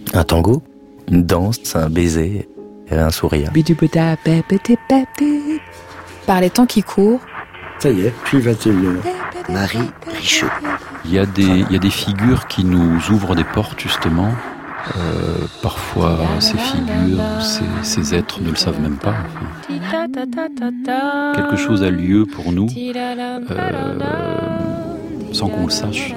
Un tango, une danse, un baiser, un sourire. Par les temps qui courent, Ça y est, puis va-t-il Marie Richaud. Il y a des figures qui nous ouvrent des portes, justement. Parfois, ces figures, ces êtres ne le savent même pas. Quelque chose a lieu pour nous, sans qu'on le sache.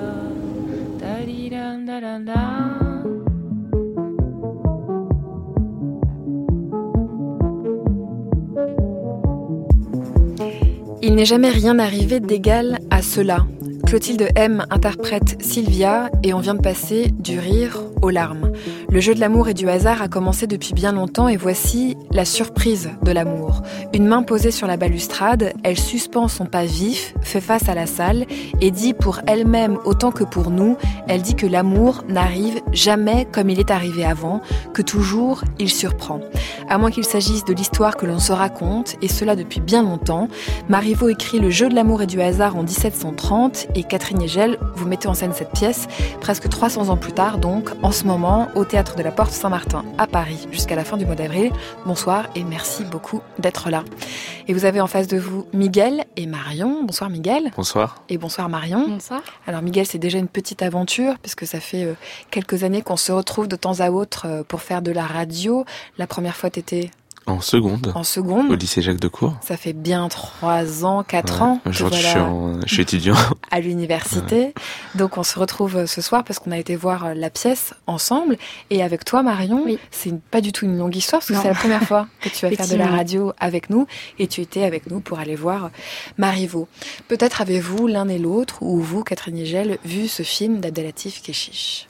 il n'est jamais rien arrivé d'égal à cela. Clotilde M interprète Sylvia et on vient de passer du rire aux larmes. Le jeu de l'amour et du hasard a commencé depuis bien longtemps et voici la surprise de l'amour. Une main posée sur la balustrade, elle suspend son pas vif, fait face à la salle et dit pour elle-même autant que pour nous, elle dit que l'amour n'arrive jamais comme il est arrivé avant, que toujours il surprend. À moins qu'il s'agisse de l'histoire que l'on se raconte, et cela depuis bien longtemps, Marivaux écrit Le jeu de l'amour et du hasard en 1730 et Catherine Hegel, vous mettez en scène cette pièce presque 300 ans plus tard, donc en ce moment au Théâtre de la Porte Saint-Martin à Paris jusqu'à la fin du mois d'avril. Bonsoir et merci beaucoup d'être là. Et vous avez en face de vous Miguel et Marion. Bonsoir Miguel. Bonsoir. Et bonsoir Marion. Bonsoir. Alors Miguel, c'est déjà une petite aventure puisque ça fait quelques années qu'on se retrouve de temps à autre pour faire de la radio. La première fois t'étais En seconde. Au lycée Jacques Decour. Ça fait bien 3 ans, 4 ans. Aujourd'hui, je suis étudiant. À l'université. Ouais. Donc, on se retrouve ce soir parce qu'on a été voir la pièce ensemble. Et avec toi, Marion, oui. C'est pas du tout une longue histoire parce que c'est la première fois que tu vas faire de la radio avec nous. Et tu étais avec nous pour aller voir Marivaux. Peut-être avez-vous l'un et l'autre, ou vous, Catherine Hegel, vu ce film d'Abdelatif Kechiche.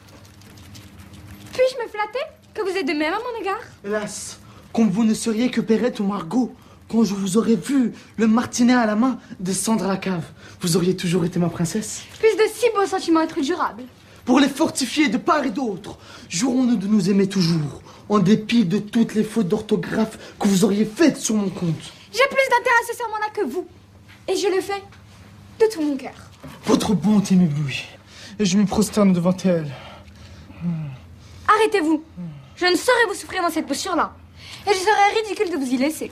Puis-je me flatter que vous êtes de même à mon égard? Hélas, comme vous ne seriez que Perrette ou Margot, quand je vous aurais vu, le martinet à la main, descendre à la cave, vous auriez toujours été ma princesse. Puissent de si beaux sentiments être durables. Pour les fortifier de part et d'autre, jurons-nous de nous aimer toujours, en dépit de toutes les fautes d'orthographe que vous auriez faites sur mon compte. J'ai plus d'intérêt à ce serment-là que vous, et je le fais de tout mon cœur. Votre bonté m'éblouit, et je me prosterne devant elle. Arrêtez-vous. Je ne saurais vous souffrir dans cette posture-là. Et je serais ridicule de vous y laisser.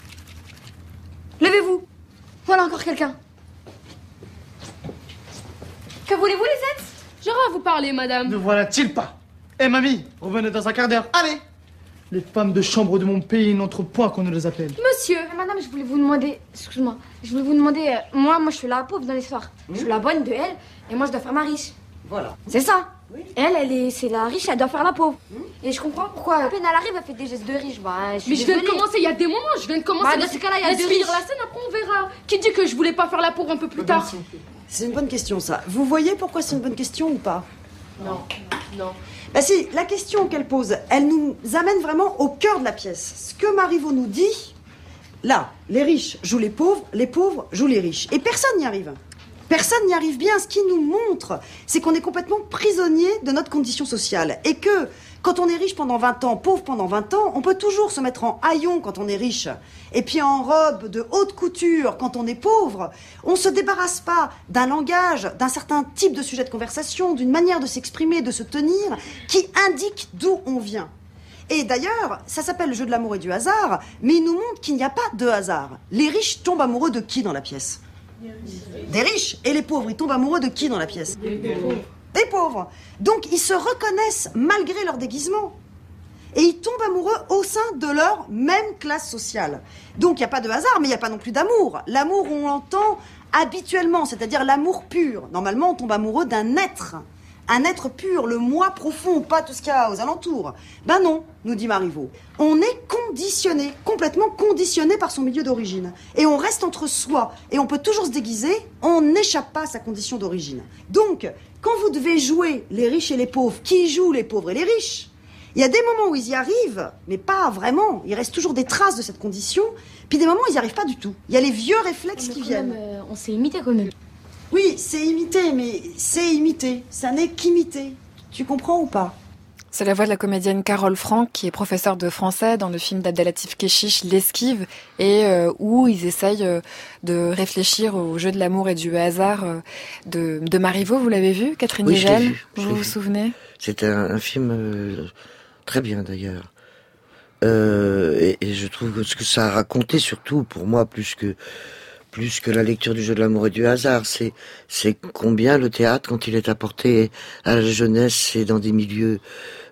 Levez-vous. Voilà encore quelqu'un. Que voulez-vous, Lisette? J'aurais à vous parler, madame. Ne voilà-t-il pas? Eh, mamie, revenez dans un quart d'heure. Allez! Les femmes de chambre de mon pays n'entrent point qu'on ne les appelle. Monsieur. Madame, je voulais vous demander... Excuse-moi. Je voulais vous demander... Moi, je suis la pauvre dans l'histoire. Je suis la bonne de elle, et moi, je dois faire ma riche. Voilà. C'est ça. Oui. C'est la riche, elle doit faire la pauvre. Et je comprends pourquoi, à peine elle arrive, elle fait des gestes de riche. Mais je viens de commencer, il y a des moments, je viens de commencer. Dans ce cas-là, il y a laisse finir la scène, après on verra. Qui dit que je voulais pas faire la pauvre un peu plus tard? C'est une bonne question, ça. Vous voyez pourquoi c'est une bonne question ou pas? Non. Bah si, la question qu'elle pose, elle nous amène vraiment au cœur de la pièce. Ce que Marivaux nous dit, là, les riches jouent les pauvres jouent les riches. Et personne n'y arrive. Personne n'y arrive bien. Ce qui nous montre, c'est qu'on est complètement prisonnier de notre condition sociale. Et que, quand on est riche pendant 20 ans, pauvre pendant 20 ans, on peut toujours se mettre en haillon quand on est riche. Et puis en robe de haute couture quand on est pauvre. On ne se débarrasse pas d'un langage, d'un certain type de sujet de conversation, d'une manière de s'exprimer, de se tenir, qui indique d'où on vient. Et d'ailleurs, ça s'appelle le jeu de l'amour et du hasard, mais il nous montre qu'il n'y a pas de hasard. Les riches tombent amoureux de qui dans la pièce ? Des riches. Et les pauvres, ils tombent amoureux de qui dans la pièce? Des pauvres. Donc ils se reconnaissent malgré leur déguisement. Et ils tombent amoureux au sein de leur même classe sociale. Donc il n'y a pas de hasard, mais il n'y a pas non plus d'amour. L'amour, on l'entend habituellement, c'est-à-dire l'amour pur. Normalement, on tombe amoureux d'un être. Un être pur, le moi profond, pas tout ce qu'il y a aux alentours. Ben non, nous dit Marivaux. On est conditionné, complètement conditionné par son milieu d'origine. Et on reste entre soi, et on peut toujours se déguiser, on n'échappe pas à sa condition d'origine. Donc, quand vous devez jouer les riches et les pauvres, qui joue les pauvres et les riches? Il y a des moments où ils y arrivent, mais pas vraiment. Il reste toujours des traces de cette condition, puis des moments où ils n'y arrivent pas du tout. Il y a les vieux réflexes qui viennent. On s'est imité quand même. Oui, c'est imité, mais c'est imité. Ça n'est qu'imité. Tu comprends ou pas? C'est la voix de la comédienne Carole Franck, qui est professeure de français dans le film d'Abdelatif Kechiche, L'Esquive, et où ils essayent de réfléchir au jeu de l'amour et du hasard de Marivaux. Vous l'avez vu, Catherine Oui, Hegel? je l'ai Vous vous vu. souvenez? C'était un film très bien d'ailleurs. Et je trouve que ce que ça a raconté, surtout pour moi, plus que la lecture du jeu de l'amour et du hasard, c'est combien le théâtre, quand il est apporté à la jeunesse et dans des milieux,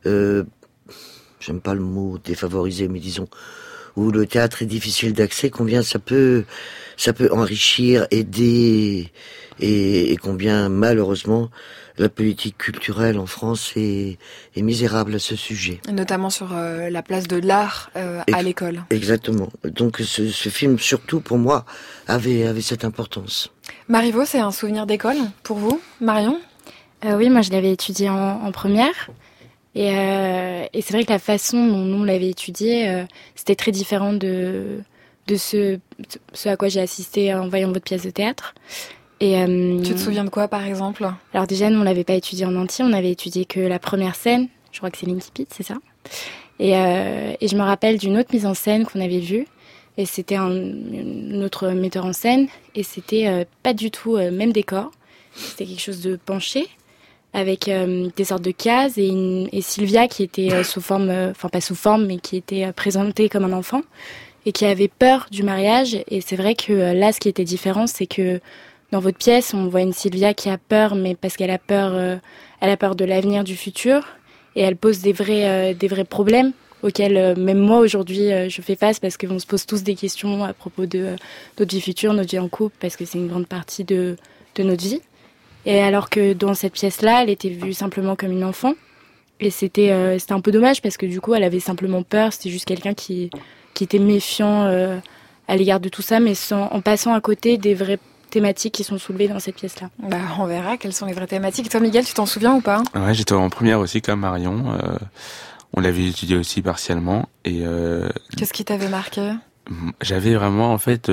j'aime pas le mot défavorisé, mais disons, où le théâtre est difficile d'accès, combien ça peut enrichir, aider, et combien malheureusement la politique culturelle en France est misérable à ce sujet. Notamment sur la place de l'art à l'école. Exactement. Donc ce film, surtout pour moi, avait cette importance. Marivaux, c'est un souvenir d'école pour vous, Marion? Oui, moi je l'avais étudié en première. Et c'est vrai que la façon dont nous l'avait étudié, c'était très différent de ce à quoi j'ai assisté en voyant votre pièce de théâtre. Et, tu te souviens de quoi, par exemple? Alors déjà, nous, on l'avait pas étudié en entier, on avait étudié que la première scène, je crois que c'est l'Incipit, c'est ça. Et je me rappelle d'une autre mise en scène qu'on avait vue, et c'était un autre metteur en scène, et c'était pas du tout même décor, c'était quelque chose de penché, avec des sortes de cases, et Sylvia qui était sous forme, enfin pas sous forme, mais qui était présentée comme un enfant, et qui avait peur du mariage. Et c'est vrai que là, ce qui était différent, c'est que dans votre pièce, on voit une Sylvia qui a peur, mais parce qu'elle a peur de l'avenir, du futur, et elle pose des vrais problèmes auxquels même moi aujourd'hui je fais face, parce qu'on se pose tous des questions à propos de notre vie future, notre vie en couple, parce que c'est une grande partie de notre vie. Et alors que dans cette pièce-là, elle était vue simplement comme une enfant, et c'était un peu dommage, parce que du coup, elle avait simplement peur. C'était juste quelqu'un qui était méfiant à l'égard de tout ça, mais en passant à côté des vraies thématiques qui sont soulevées dans cette pièce-là. Bah, on verra quelles sont les vraies thématiques. Et toi, Miguel, tu t'en souviens ou pas? Ouais, j'étais en première aussi comme Marion. On l'avait étudié aussi partiellement. Et qu'est-ce qui t'avait marqué? J'avais vraiment, en fait,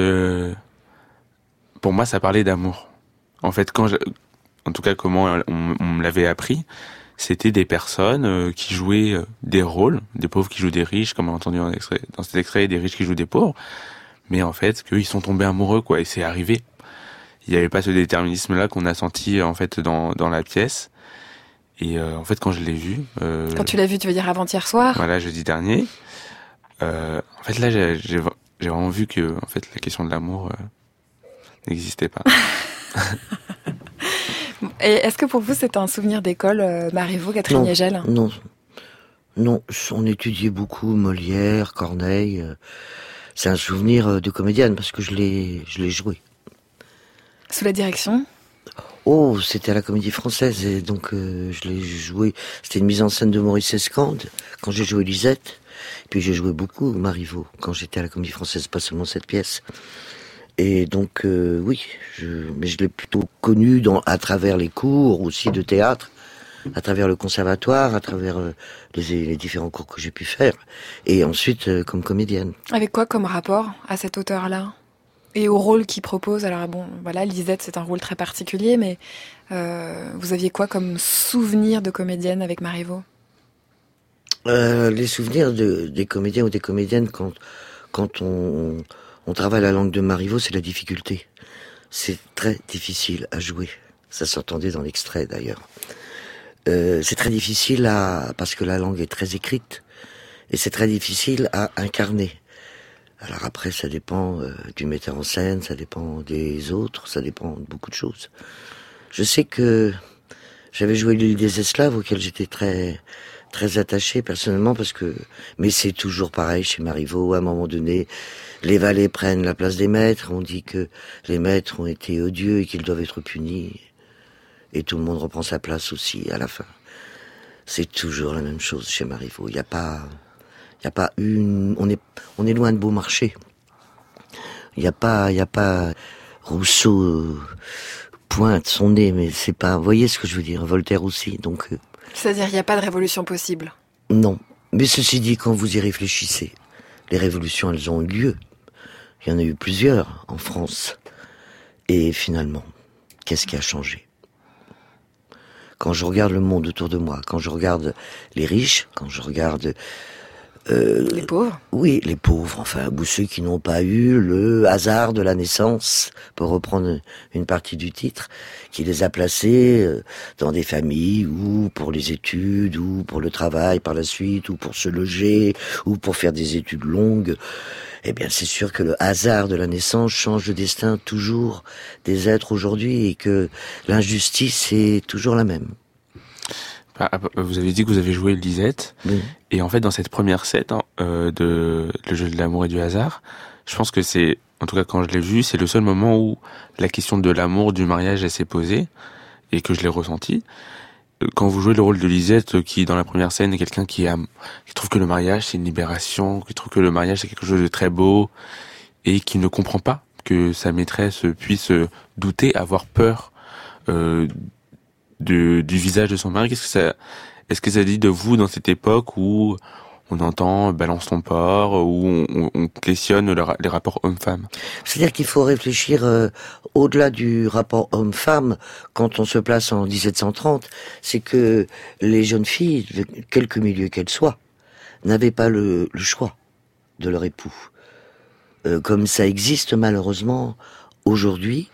pour moi, ça parlait d'amour. En fait, en tout cas, comment on me l'avait appris, c'était des personnes qui jouaient des rôles, des pauvres qui jouent des riches, comme on a entendu dans cet extrait, et des riches qui jouent des pauvres. Mais en fait, qu'ils sont tombés amoureux, quoi, et c'est arrivé. Il n'y avait pas ce déterminisme-là qu'on a senti en fait dans la pièce. Et en fait, quand je l'ai vu, quand tu l'as vu, tu veux dire avant-hier soir? Voilà, jeudi dernier. En fait, là, j'ai vraiment vu que en fait la question de l'amour n'existait pas. Et est-ce que pour vous c'est un souvenir d'école, Marivaux, Catherine Hegel? Non, on étudiait beaucoup Molière, Corneille. C'est un souvenir de comédienne parce que je l'ai joué. Sous la direction? Oh, c'était à la Comédie Française, et donc je l'ai joué. C'était une mise en scène de Maurice Escande quand j'ai joué Lisette. Et puis j'ai joué beaucoup Marivaux quand j'étais à la Comédie Française, pas seulement cette pièce. Et donc oui, mais je l'ai plutôt connu à travers les cours aussi de théâtre, à travers le conservatoire, à travers les différents cours que j'ai pu faire, et ensuite comme comédienne. Avec quoi comme rapport à cet auteur-là et au rôle qu'il propose? Alors bon, voilà, Lisette, c'est un rôle très particulier, mais vous aviez quoi comme souvenir de comédienne avec Marivaux? Les souvenirs des comédiens ou des comédiennes quand on travaille la langue de Marivaux, c'est la difficulté. C'est très difficile à jouer. Ça s'entendait dans l'extrait d'ailleurs. C'est très difficile parce que la langue est très écrite, et c'est très difficile à incarner. Alors après, ça dépend du metteur en scène, ça dépend des autres, ça dépend de beaucoup de choses. Je sais que j'avais joué l'île des Esclaves, auquel j'étais très très attaché personnellement, mais c'est toujours pareil chez Marivaux. À un moment donné, les valets prennent la place des maîtres. On dit que les maîtres ont été odieux et qu'ils doivent être punis, et tout le monde reprend sa place aussi à la fin. C'est toujours la même chose chez Marivaux. Il n'y a pas on est loin de Beaumarchais. Il y a pas Rousseau pointe son nez, mais c'est pas, vous voyez ce que je veux dire, Voltaire aussi, donc. C'est-à-dire, il n'y a pas de révolution possible? Non. Mais ceci dit, quand vous y réfléchissez, les révolutions, elles ont eu lieu. Il y en a eu plusieurs en France. Et finalement, qu'est-ce qui a changé? quand je regarde le monde autour de moi, quand je regarde les riches, quand je regarde les pauvres. Oui, les pauvres, enfin, ou ceux qui n'ont pas eu le hasard de la naissance, pour reprendre une partie du titre, qui les a placés dans des familles, ou pour les études, ou pour le travail par la suite, ou pour se loger, ou pour faire des études longues. Eh bien, c'est sûr que le hasard de la naissance change le destin toujours des êtres aujourd'hui, et que l'injustice est toujours la même. Vous avez dit que vous avez joué Lisette, Oui. Et en fait dans cette première scène de Le jeu de l'amour et du hasard, je pense que c'est, en tout cas quand je l'ai vu, c'est le seul moment où la question de l'amour, du mariage, elle s'est posée, et que je l'ai ressenti. Quand vous jouez le rôle de Lisette, qui dans la première scène est quelqu'un qui trouve que le mariage c'est une libération, qui trouve que le mariage c'est quelque chose de très beau, et qui ne comprend pas que sa maîtresse puisse douter, avoir peur du visage de son mari. Est-ce que ça dit de vous dans cette époque où on entend balance ton porc, où on questionne les rapports hommes-femmes? C'est-à-dire qu'il faut réfléchir au-delà du rapport homme-femme quand on se place en 1730, c'est que les jeunes filles, de quelque milieu qu'elles soient, n'avaient pas le choix de leur époux. Comme ça existe malheureusement aujourd'hui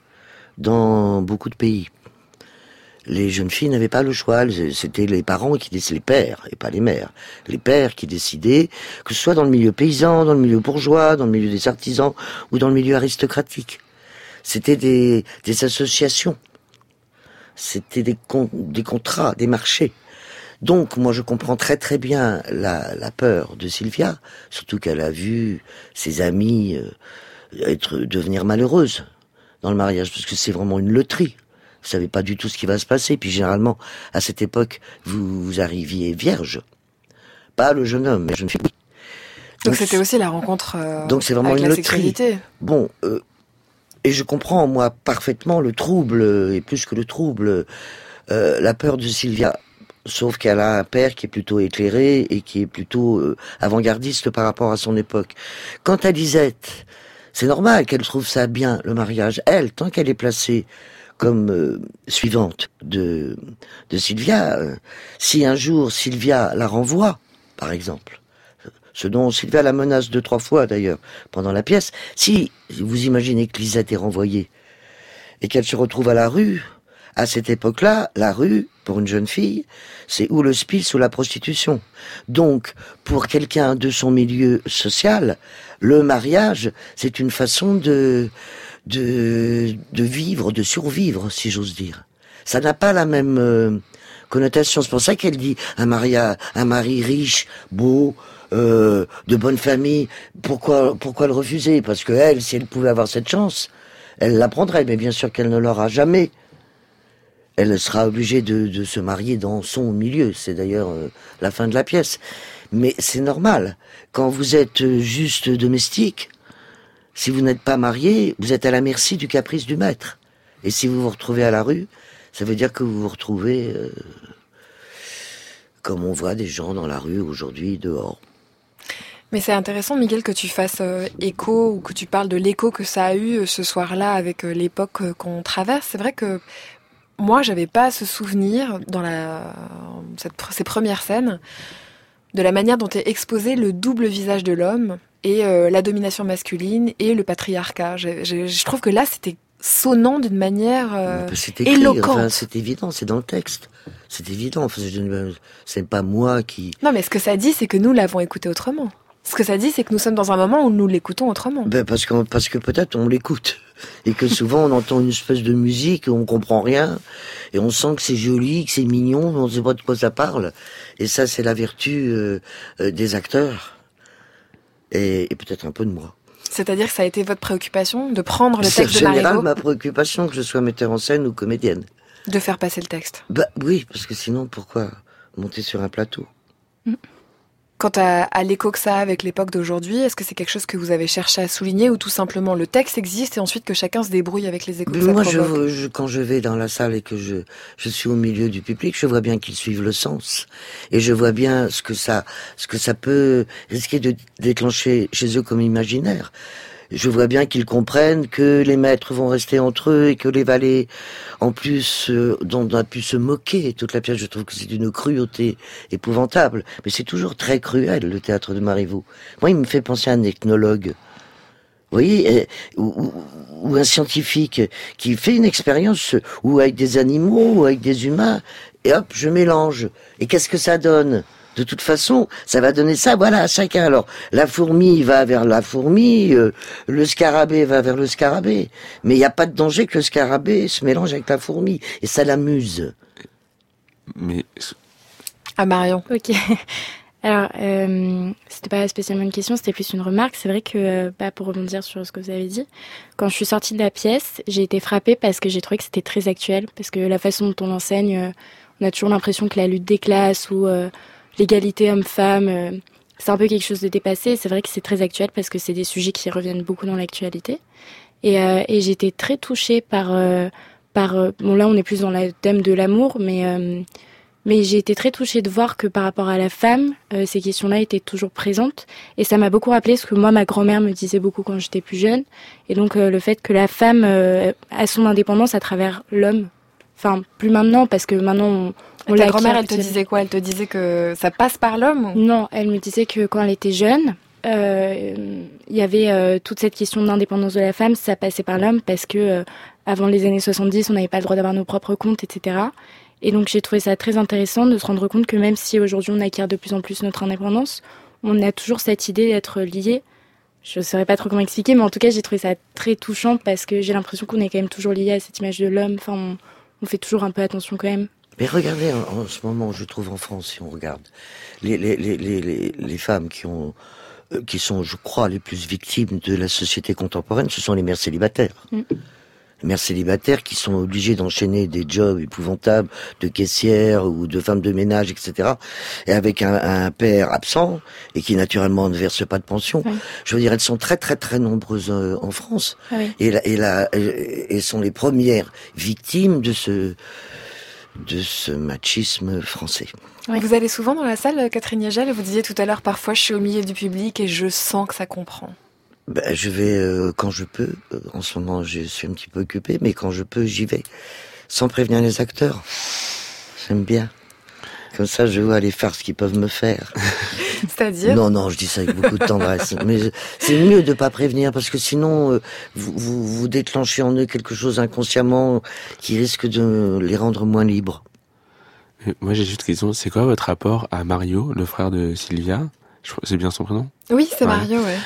dans beaucoup de pays. Les jeunes filles n'avaient pas le choix, c'était les parents qui décidaient, les pères, et pas les mères, les pères qui décidaient, que ce soit dans le milieu paysan, dans le milieu bourgeois, dans le milieu des artisans, ou dans le milieu aristocratique. C'était des associations, c'était des contrats, des marchés. Donc, moi, je comprends très très bien la peur de Sylvia, surtout qu'elle a vu ses amies devenir malheureuses dans le mariage, parce que c'est vraiment une loterie. Vous savez pas du tout ce qui va se passer. Puis généralement, à cette époque, vous arriviez vierge. Pas le jeune homme, mais jeune fille. Donc c'était aussi la rencontre donc c'est vraiment avec une la loterie. sexualité. Bon, et je comprends, moi, parfaitement le trouble, et plus que le trouble, la peur de Sylvia. Sauf qu'elle a un père qui est plutôt éclairé et qui est plutôt avant-gardiste par rapport à son époque. Quant à Lisette, c'est normal qu'elle trouve ça bien, le mariage. Elle, tant qu'elle est placée comme suivante de Sylvia, si un jour Sylvia la renvoie, par exemple, ce dont Sylvia la menace 2-3 fois d'ailleurs pendant la pièce, si vous imaginez que Lisette est renvoyée et qu'elle se retrouve à la rue, à cette époque-là, la rue, pour une jeune fille, c'est ou le spice ou la prostitution. Donc, pour quelqu'un de son milieu social, le mariage, c'est une façon de vivre, de survivre, si j'ose dire. Ça n'a pas la même connotation. C'est pour ça qu'elle dit un mari riche, beau, de bonne famille. Pourquoi le refuser? Parce que elle, si elle pouvait avoir cette chance, elle la prendrait. Mais bien sûr qu'elle ne l'aura jamais. Elle sera obligée de se marier dans son milieu. C'est d'ailleurs la fin de la pièce. Mais c'est normal. Quand vous êtes juste domestique, si vous n'êtes pas marié, vous êtes à la merci du caprice du maître. Et si vous vous retrouvez à la rue, ça veut dire que vous vous retrouvez comme on voit des gens dans la rue aujourd'hui, dehors. Mais c'est intéressant, Miguel, que tu fasses écho, ou que tu parles de l'écho que ça a eu ce soir-là avec l'époque qu'on traverse. C'est vrai que moi, j'avais pas ce souvenir dans ces premières scènes de la manière dont est exposé le double visage de l'homme et la domination masculine et le patriarcat. Je trouve que là, c'était sonnant d'une manière éloquente. Enfin, c'est évident, c'est dans le texte. C'est évident. Enfin, c'est pas moi qui... Non, mais ce que ça dit, c'est que nous l'avons écouté autrement. Ce que ça dit, c'est que nous sommes dans un moment où nous l'écoutons autrement. Parce que peut-être on l'écoute. Et que souvent on entend une espèce de musique et on comprend rien. Et on sent que c'est joli, que c'est mignon, mais on ne sait pas de quoi ça parle. Et ça, c'est la vertu des acteurs. Et peut-être un peu de moi. C'est-à-dire que ça a été votre préoccupation de prendre le texte de Marivaux? C'est en général ma préoccupation, que je sois metteur en scène ou comédienne. De faire passer le texte? Oui, parce que sinon, pourquoi monter sur un plateau? Quant à l'écho que ça a avec l'époque d'aujourd'hui, est-ce que c'est quelque chose que vous avez cherché à souligner, ou tout simplement le texte existe et ensuite que chacun se débrouille avec les échos que ça provoque? Moi, quand je vais dans la salle et que je suis au milieu du public, je vois bien qu'ils suivent le sens. Et je vois bien ce que ça peut risquer de déclencher chez eux comme imaginaire. je vois bien qu'ils comprennent que les maîtres vont rester entre eux et que les valets, en plus, dont on a pu se moquer toute la pièce. Je trouve que c'est d'une cruauté épouvantable. Mais c'est toujours très cruel, le théâtre de Marivaux. Moi, il me fait penser à un ethnologue. Vous voyez, ou un scientifique qui fait une expérience ou avec des animaux ou avec des humains, et hop, je mélange. Et qu'est-ce que ça donne ? De toute façon, ça va donner ça, voilà, à chacun. Alors, la fourmi va vers la fourmi, le scarabée va vers le scarabée. Mais il n'y a pas de danger que le scarabée se mélange avec la fourmi. Et ça l'amuse. Mais... Ah, Marion. Ok. Alors, c'était pas spécialement une question, c'était plus une remarque. C'est vrai que, pour rebondir sur ce que vous avez dit, quand je suis sortie de la pièce, j'ai été frappée parce que j'ai trouvé que c'était très actuel. Parce que la façon dont on enseigne, on a toujours l'impression que la lutte des classes ou l'égalité homme-femme, c'est un peu quelque chose de dépassé. C'est vrai que c'est très actuel parce que c'est des sujets qui reviennent beaucoup dans l'actualité. Et j'ai été très touchée par bon, là on est plus dans le thème de l'amour, mais j'ai été très touchée de voir que par rapport à la femme, ces questions-là étaient toujours présentes. Et ça m'a beaucoup rappelé ce que moi, ma grand-mère me disait beaucoup quand j'étais plus jeune. Et donc le fait que la femme a son indépendance à travers l'homme. Enfin, plus maintenant, parce que maintenant on Ta grand-mère, elle te disait quoi ? Elle te disait que ça passe par l'homme ou... Non, elle me disait que quand elle était jeune, il y avait toute cette question d'indépendance de la femme, ça passait par l'homme parce que avant les années 70, on n'avait pas le droit d'avoir nos propres comptes, etc. Et donc j'ai trouvé ça très intéressant de se rendre compte que même si aujourd'hui on acquiert de plus en plus notre indépendance, on a toujours cette idée d'être lié. Je ne saurais pas trop comment expliquer, mais en tout cas j'ai trouvé ça très touchant parce que j'ai l'impression qu'on est quand même toujours lié à cette image de l'homme. Enfin, on fait toujours un peu attention quand même. Mais regardez, en ce moment, je trouve en France, si on regarde, les femmes qui sont, je crois, les plus victimes de la société contemporaine, ce sont les mères célibataires. Les mères célibataires qui sont obligées d'enchaîner des jobs épouvantables de caissière ou de femme de ménage, etc. Et avec un père absent et qui naturellement ne verse pas de pension. Oui. Je veux dire, elles sont très très très nombreuses en France. Oui. Et sont les premières victimes de ce machisme français. Oui. Vous allez souvent dans la salle, Catherine Yagel, vous disiez tout à l'heure, parfois je suis au milieu du public et je sens que ça comprend. Je vais quand je peux. En ce moment, je suis un petit peu occupé, mais quand je peux, j'y vais. Sans prévenir les acteurs. J'aime bien. Comme ça, je vois les farces qu'ils peuvent me faire. C'est-à-dire ? Non, je dis ça avec beaucoup de tendresse. Mais c'est mieux de pas prévenir, parce que sinon, vous déclenchez en eux quelque chose inconsciemment qui risque de les rendre moins libres. Moi, j'ai juste une question. C'est quoi votre rapport à Mario, le frère de Sylvia ? C'est bien son prénom ? Oui, c'est Mario, ouais.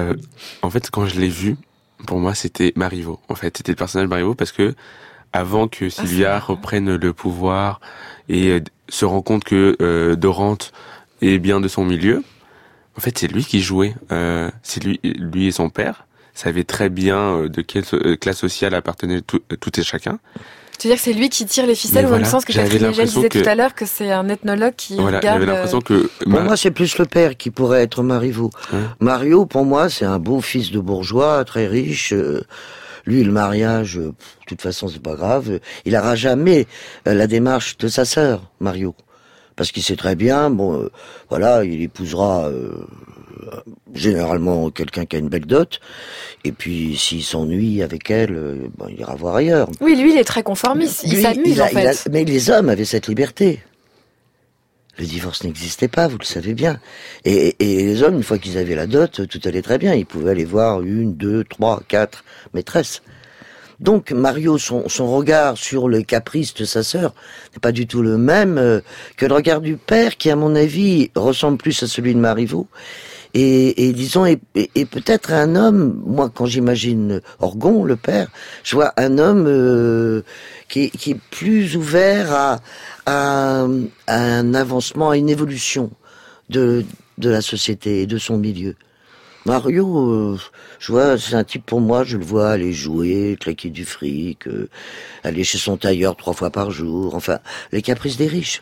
En fait, quand je l'ai vu, pour moi, c'était Marivaux. En fait, c'était le personnage de Marivaux parce que avant que Sylvia reprenne le pouvoir et se rend compte que Dorante est bien de son milieu, en fait, c'est lui qui jouait. C'est lui et son père savaient très bien de quelle classe sociale appartenait tout et chacun. Tu veux dire que c'est lui qui tire les ficelles, ou dans le sens que Catherine Yagel disait tout à l'heure que c'est un ethnologue qui regarde... J'avais l'impression que... Pour moi, c'est plus le père qui pourrait être Marivaux. Mario, pour moi, c'est un beau fils de bourgeois, très riche. Lui, le mariage, de toute façon, c'est pas grave. Il n'aura jamais la démarche de sa sœur, Mario. Parce qu'il sait très bien, il épousera généralement quelqu'un qui a une belle dot, et puis s'il s'ennuie avec elle, il ira voir ailleurs. Oui, lui, il est très conformiste, il s'amuse en fait. Mais les hommes avaient cette liberté. Le divorce n'existait pas, vous le savez bien. Et les hommes, une fois qu'ils avaient la dot, tout allait très bien. Ils pouvaient aller voir 1, 2, 3, 4 maîtresses. Donc Mario, son regard sur les caprices de sa sœur n'est pas du tout le même que le regard du père, qui à mon avis ressemble plus à celui de Marivaux. Et disons, et peut-être un homme, moi quand j'imagine Orgon, le père, je vois un homme qui est plus ouvert à un avancement, à une évolution de la société et de son milieu. Mario, je vois, c'est un type pour moi, je le vois aller jouer, claquer du fric, aller chez son tailleur 3 fois par jour, enfin, les caprices des riches.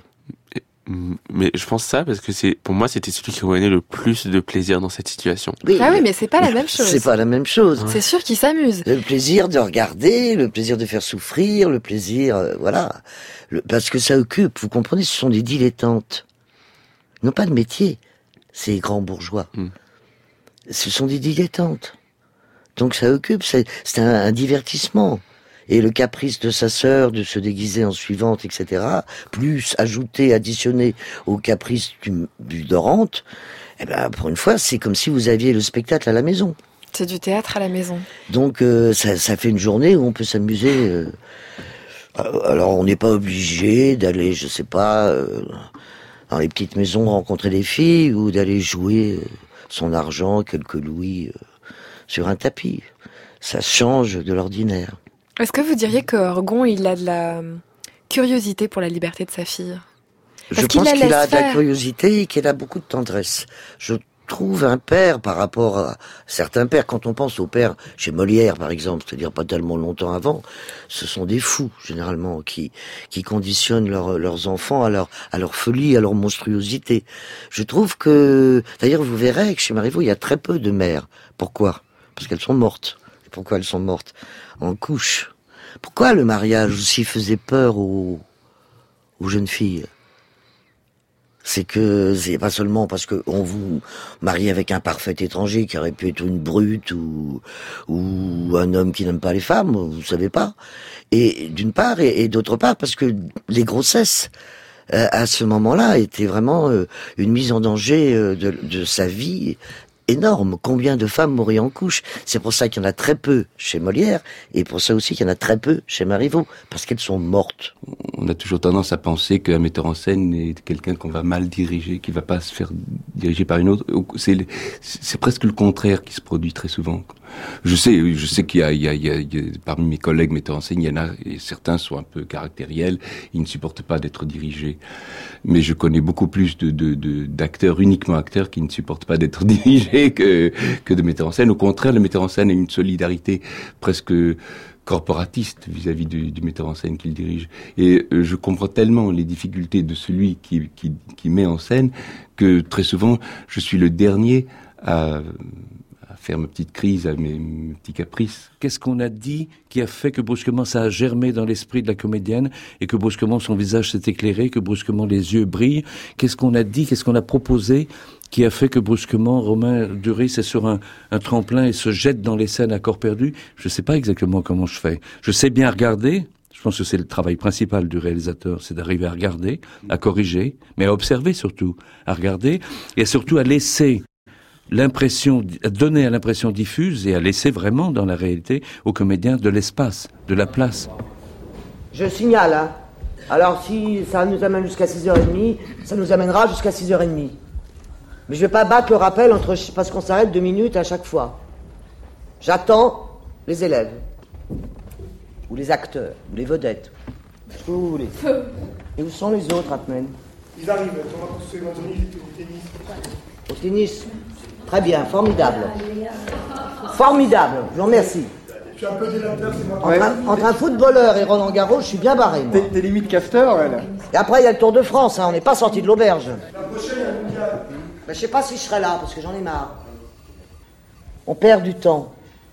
Mais je pense ça parce que pour moi, c'était celui qui prenait le plus de plaisir dans cette situation. Oui, mais c'est pas la même chose. C'est pas la même chose. C'est sûr qu'il s'amuse. Le plaisir de regarder, le plaisir de faire souffrir, le plaisir, voilà. Parce que ça occupe, vous comprenez, ce sont des dilettantes. Ils n'ont pas de métier, ces grands bourgeois. Ce sont des dilettantes. Donc ça occupe, c'est un divertissement. Et le caprice de sa sœur de se déguiser en suivante, etc., plus additionné au caprice du Dorante, eh ben, pour une fois, c'est comme si vous aviez le spectacle à la maison. C'est du théâtre à la maison. Donc ça fait une journée où on peut s'amuser. Alors on n'est pas obligé d'aller, je sais pas, dans les petites maisons rencontrer des filles ou d'aller jouer son argent, quelques louis sur un tapis. Ça change de l'ordinaire. Est-ce que vous diriez que Orgon, il a de la curiosité pour la liberté de sa fille? Je pense qu'il a de la curiosité et qu'il a beaucoup de tendresse. Je trouve un père par rapport à certains pères, quand on pense aux pères chez Molière par exemple, c'est-à-dire pas tellement longtemps avant, ce sont des fous généralement qui conditionnent leurs enfants à leur folie, à leur monstruosité. Je trouve que, d'ailleurs vous verrez que chez Marivaux il y a très peu de mères. Pourquoi? Parce qu'elles sont mortes. Et pourquoi elles sont mortes? En couche. Pourquoi le mariage aussi faisait peur aux jeunes filles? C'est que c'est pas seulement parce que on vous marie avec un parfait étranger qui aurait pu être une brute ou un homme qui n'aime pas les femmes, vous savez pas. Et d'une part et d'autre part parce que les grossesses à ce moment-là étaient vraiment une mise en danger de sa vie énorme. Combien de femmes mouraient en couche? C'est pour ça qu'il y en a très peu chez Molière, et pour ça aussi qu'il y en a très peu chez Marivaux, parce qu'elles sont mortes. On a toujours tendance à penser qu'un metteur en scène est quelqu'un qu'on va mal diriger, qui va pas se faire diriger par une autre. C'est presque le contraire qui se produit très souvent. Je sais qu'il y a parmi mes collègues metteurs en scène, il y en a, et certains sont un peu caractériels, ils ne supportent pas d'être dirigés. Mais je connais beaucoup plus d'acteurs, uniquement acteurs, qui ne supportent pas d'être dirigés que de metteurs en scène. Au contraire, le metteur en scène a une solidarité presque corporatiste vis-à-vis du metteur en scène qu'il dirige. Et je comprends tellement les difficultés de celui qui met en scène que très souvent, je suis le dernier à faire ma petite crise, à mes petits caprices. Qu'est-ce qu'on a dit qui a fait que brusquement ça a germé dans l'esprit de la comédienne et que brusquement son visage s'est éclairé, que brusquement les yeux brillent? Qu'est-ce qu'on a dit, qu'est-ce qu'on a proposé qui a fait que brusquement Romain Duris est sur un tremplin et se jette dans les scènes à corps perdu? Je ne sais pas exactement comment je fais. Je sais bien regarder. Je pense que c'est le travail principal du réalisateur, c'est d'arriver à regarder, à corriger, mais à observer surtout, à regarder et surtout à laisser à donner à l'impression diffuse et à laisser vraiment dans la réalité aux comédiens de l'espace, de la place. Je signale, hein. Alors si ça nous amène jusqu'à 6h30, ça nous amènera jusqu'à 6h30. Mais je vais pas battre le rappel parce qu'on s'arrête 2 minutes à chaque fois. J'attends les élèves. Ou les acteurs, ou les vedettes. Ce que vous voulez. Et où sont les autres, Atmen? Ils arrivent, Thomas Cousset, Anthony, au tennis. Au tennis? Très bien, formidable. Formidable, je vous remercie. Je suis un peu délateur, c'est moi. Entre un footballeur et Roland Garros, je suis bien barré. T'es limite casteur, elle. Et après, il y a le Tour de France, hein, on n'est pas sorti de l'auberge. La prochaine, il y a le mondial. Ben, je sais pas si je serai là, parce que j'en ai marre. On perd du temps.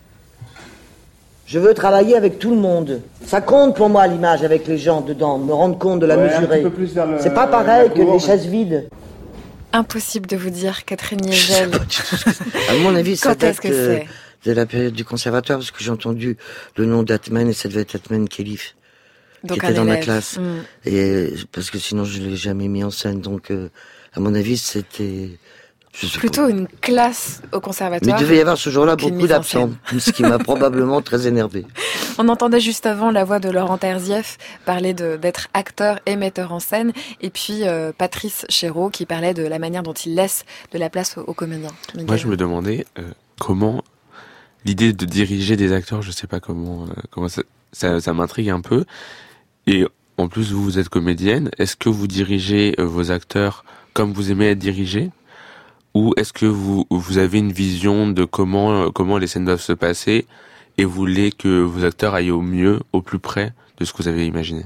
Je veux travailler avec tout le monde. Ça compte pour moi, l'image avec les gens dedans, me rendre compte de la mesurer. C'est pas pareil que les chaises vides. Impossible de vous dire, Catherine Niégel. À mon avis, ça Quand est-ce date que c'est de la période du conservatoire, parce que j'ai entendu le nom d'Atman, et ça devait être Atman Kelif, qui était dans ma classe. Et parce que sinon, je l'ai jamais mis en scène. Donc, à mon avis, c'était... Plutôt une classe au conservatoire. Mais il devait y avoir ce jour-là beaucoup d'absents, ce qui m'a probablement très énervé. On entendait juste avant la voix de Laurent Terzieff parler d'être acteur et metteur en scène, et puis Patrice Chéreau qui parlait de la manière dont il laisse de la place aux comédiens. Miguel. Moi, je me demandais comment l'idée de diriger des acteurs, je sais pas comment ça m'intrigue un peu. Et en plus, vous êtes comédienne. Est-ce que vous dirigez vos acteurs comme vous aimez être dirigé? Ou est-ce que vous avez une vision de comment les scènes doivent se passer et vous voulez que vos acteurs aillent au mieux, au plus près de ce que vous avez imaginé?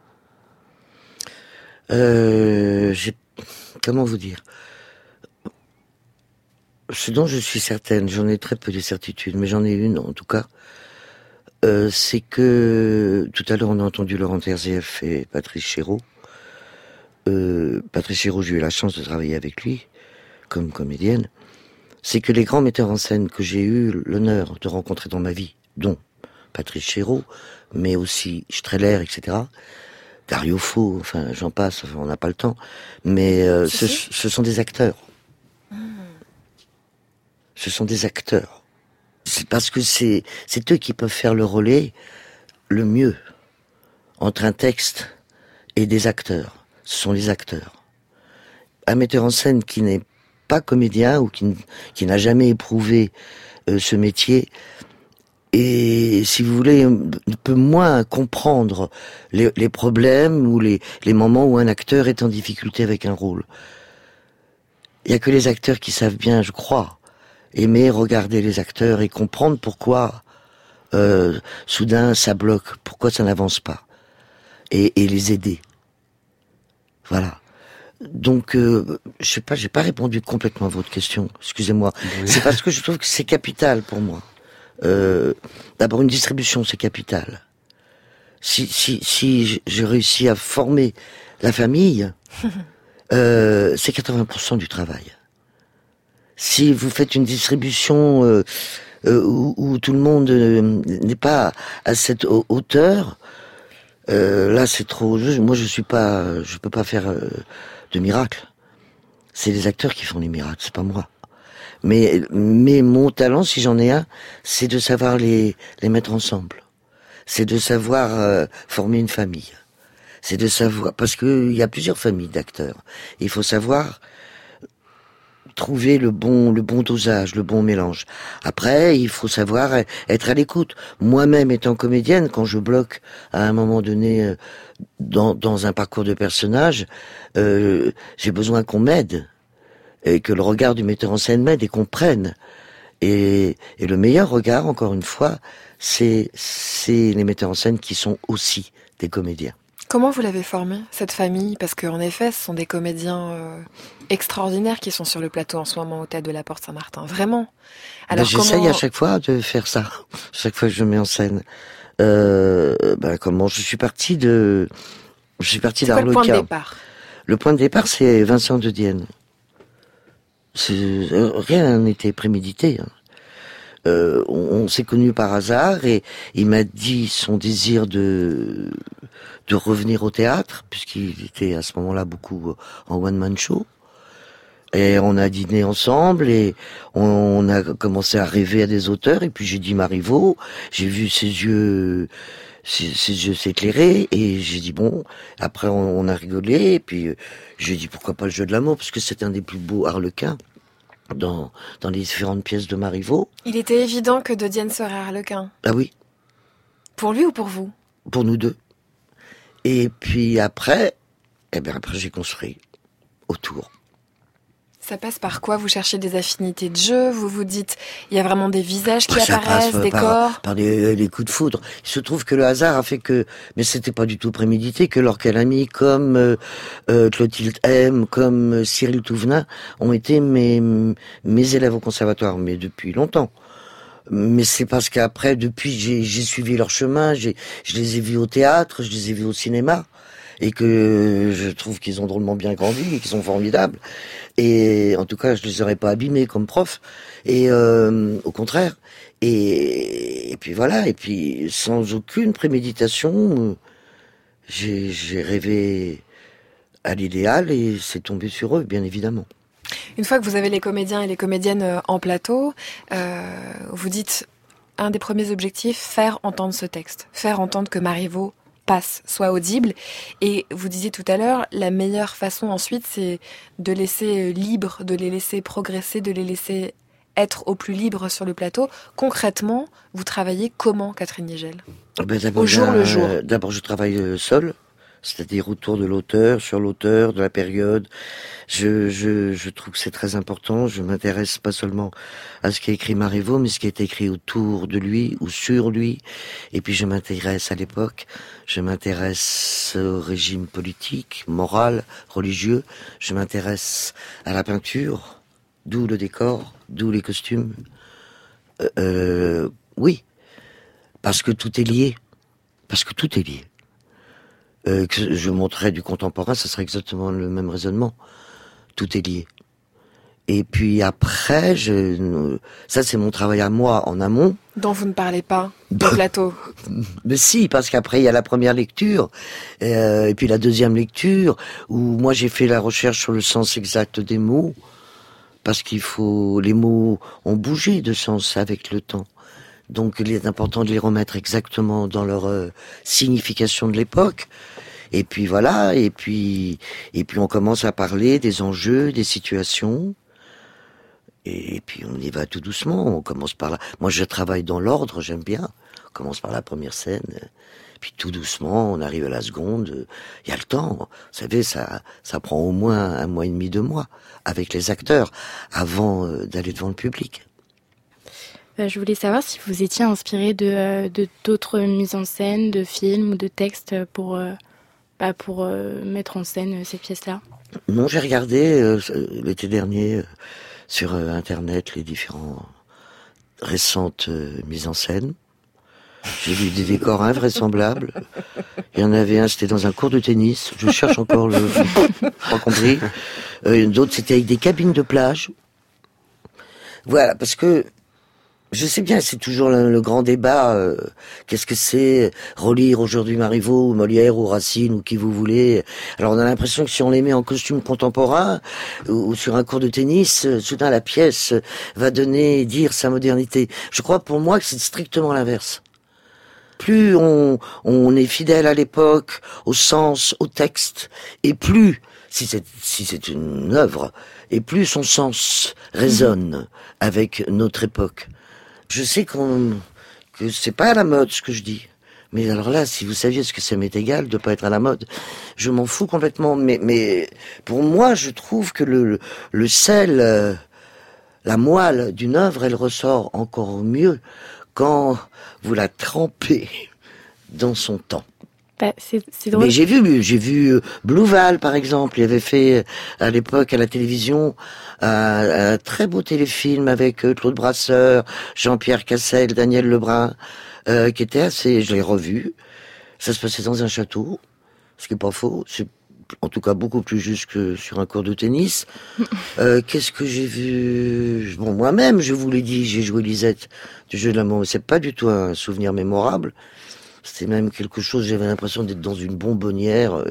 Comment vous dire? Ce dont je suis certaine, j'en ai très peu de certitudes, mais j'en ai une en tout cas, c'est que tout à l'heure on a entendu Laurent Terzieff et Patrice Chéreau. Patrice Chéreau, j'ai eu la chance de travailler avec lui comme comédienne. c'est que les grands metteurs en scène que j'ai eu l'honneur de rencontrer dans ma vie, dont Patrice Chéreau, mais aussi Streller, etc., Dario Fo, enfin j'en passe, on n'a pas le temps, mais ce sont des acteurs. Ce sont des acteurs. C'est parce que c'est eux qui peuvent faire le relais le mieux entre un texte et des acteurs. Ce sont les acteurs. Un metteur en scène qui n'est pas comédien ou qui n'a jamais éprouvé ce métier, et si vous voulez, peut moins comprendre les problèmes ou les moments où un acteur est en difficulté avec un rôle. Il y a que les acteurs qui savent bien, je crois, aimer regarder les acteurs et comprendre pourquoi soudain ça bloque, pourquoi ça n'avance pas, et les aider. Voilà. Donc, je sais pas, j'ai pas répondu complètement à votre question. Excusez-moi. Oui. C'est parce que je trouve que c'est capital pour moi. D'abord, une distribution, c'est capital. Si je réussis à former la famille, c'est 80% du travail. Si vous faites une distribution où tout le monde n'est pas à cette hauteur, là c'est trop. Moi je peux pas faire de miracle. C'est les acteurs qui font les miracles, c'est pas moi. Mais mon talent, si j'en ai un, c'est de savoir les mettre ensemble. C'est de savoir former une famille. C'est de savoir, parce que il y a plusieurs familles d'acteurs. Il faut savoir trouver le bon dosage, le bon mélange. Après, il faut savoir être à l'écoute. Moi-même, étant comédienne, quand je bloque à un moment donné dans un parcours de personnage, j'ai besoin qu'on m'aide. Et que le regard du metteur en scène m'aide et qu'on prenne. Et le meilleur regard, encore une fois, c'est les metteurs en scène qui sont aussi des comédiens. Comment vous l'avez formé, cette famille? Parce qu'en effet, ce sont des comédiens extraordinaires qui sont sur le plateau en ce moment au Théâtre de la Porte Saint-Martin. Vraiment. Alors, j'essaye à chaque fois de faire ça. Chaque fois que je mets en scène. Comment je suis parti d'Arlequin. C'est quoi le point de départ? Le point de départ, c'est Vincent de Dienne. Rien n'était prémédité. On s'est connus par hasard et il m'a dit son désir de revenir au théâtre, puisqu'il était à ce moment-là beaucoup en one-man show. Et on a dîné ensemble et on a commencé à rêver à des auteurs. Et puis j'ai dit Marivaux, j'ai vu ses yeux s'éclairer et j'ai dit bon. Après on a rigolé et puis j'ai dit pourquoi pas le jeu de l'amour, parce que c'est un des plus beaux Harlequins dans les différentes pièces de Marivaux. Il était évident que de Dienne serait Harlequin. Ah oui. Pour lui ou pour vous? Pour nous deux. Et puis après j'ai construit autour. Ça passe par quoi? Vous cherchez des affinités de jeu? Vous vous dites, il y a vraiment des visages qui apparaissent, des corps? Par des coups de foudre. Il se trouve que le hasard a fait que, mais c'était pas du tout prémédité, que Laure Calamy, comme Clotilde M, comme Cyril Touvenin, ont été mes élèves au conservatoire, mais depuis longtemps. Mais c'est parce qu'après, depuis, j'ai suivi leur chemin, je les ai vus au théâtre, je les ai vus au cinéma, et que je trouve qu'ils ont drôlement bien grandi, et qu'ils sont formidables. Et en tout cas, je les aurais pas abîmés comme prof, et au contraire. Et puis voilà, et puis sans aucune préméditation, j'ai rêvé à l'idéal, et c'est tombé sur eux, bien évidemment. Une fois que vous avez les comédiens et les comédiennes en plateau, vous dites, un des premiers objectifs, faire entendre ce texte, faire entendre que Marivaux passe, soit audible. Et vous disiez tout à l'heure, la meilleure façon ensuite, c'est de laisser libre, de les laisser progresser, de les laisser être au plus libre sur le plateau. Concrètement, vous travaillez comment, Catherine Nigel? Au jour le jour. D'abord, je travaille seul, c'est-à-dire autour de l'auteur, sur l'auteur, de la période. Je trouve que c'est très important. Je m'intéresse pas seulement à ce qu'a écrit Marivaux, mais ce qui a été écrit autour de lui ou sur lui. Et puis je m'intéresse à l'époque. Je m'intéresse au régime politique, moral, religieux. Je m'intéresse à la peinture, d'où le décor, d'où les costumes. Oui, parce que tout est lié. Parce que tout est lié. Que je montrerais du contemporain, ça serait exactement le même raisonnement. Tout est lié. Et puis après, ça c'est mon travail à moi en amont. Dont vous ne parlez pas au plateau. Mais si, parce qu'après il y a la première lecture, et puis la deuxième lecture, où moi j'ai fait la recherche sur le sens exact des mots, parce les mots ont bougé de sens avec le temps. Donc il est important de les remettre exactement dans leur signification de l'époque. Et puis voilà, et puis on commence à parler des enjeux, des situations. Et puis on y va tout doucement, on commence par là. Moi je travaille dans l'ordre, j'aime bien. On commence par la première scène, puis tout doucement on arrive à la seconde. Il y a le temps, vous savez, ça prend au moins 1 mois et demi, 2 mois avec les acteurs avant d'aller devant le public. Je voulais savoir si vous étiez inspiré de d'autres mises en scène, de films ou de textes pour mettre en scène cette pièce-là. Non, j'ai regardé l'été dernier sur Internet les différentes récentes mises en scène. J'ai vu des décors invraisemblables. Il y en avait un, c'était dans un court de tennis. Je cherche encore pas compris. D'autres, c'était avec des cabines de plage. Voilà, parce que je sais bien, c'est toujours le grand débat. Qu'est-ce que c'est relire aujourd'hui Marivaux ou Molière ou Racine ou qui vous voulez. Alors on a l'impression que si on les met en costume contemporain ou sur un cours de tennis, soudain la pièce va dire sa modernité. Je crois pour moi que c'est strictement l'inverse. Plus on est fidèle à l'époque, au sens, au texte, et plus, si c'est une œuvre, et plus son sens résonne avec notre époque. Je sais que c'est pas à la mode ce que je dis. Mais alors là, si vous saviez ce que ça m'est égal de pas être à la mode, je m'en fous complètement. Mais pour moi, je trouve que le sel, la moelle d'une œuvre, elle ressort encore mieux quand vous la trempez dans son temps. C'est drôle. Mais j'ai vu Blouval, par exemple. Il avait fait, à l'époque, à la télévision, un très beau téléfilm avec Claude Brasseur, Jean-Pierre Cassel, Daniel Lebrun, qui était assez... Je l'ai revu. Ça se passait dans un château, ce qui est pas faux. C'est en tout cas beaucoup plus juste que sur un court de tennis. Qu'est-ce que j'ai vu? Bon, moi-même, je vous l'ai dit, j'ai joué Lisette du Jeu de l'amour. C'est pas du tout un souvenir mémorable. C'était même quelque chose, j'avais l'impression d'être dans une bonbonnière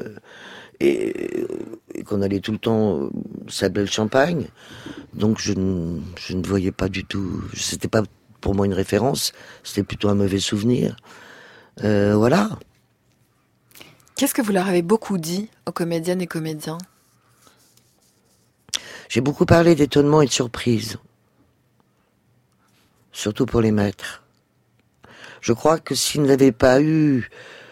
et qu'on allait tout le temps sabler le champagne. Donc je ne voyais pas du tout, c'était pas pour moi une référence, c'était plutôt un mauvais souvenir. Voilà. Qu'est-ce que vous leur avez beaucoup dit aux comédiennes et comédiens? J'ai beaucoup parlé d'étonnement et de surprise. Surtout pour les maîtres. Je crois que s'ils n'avaient pas eu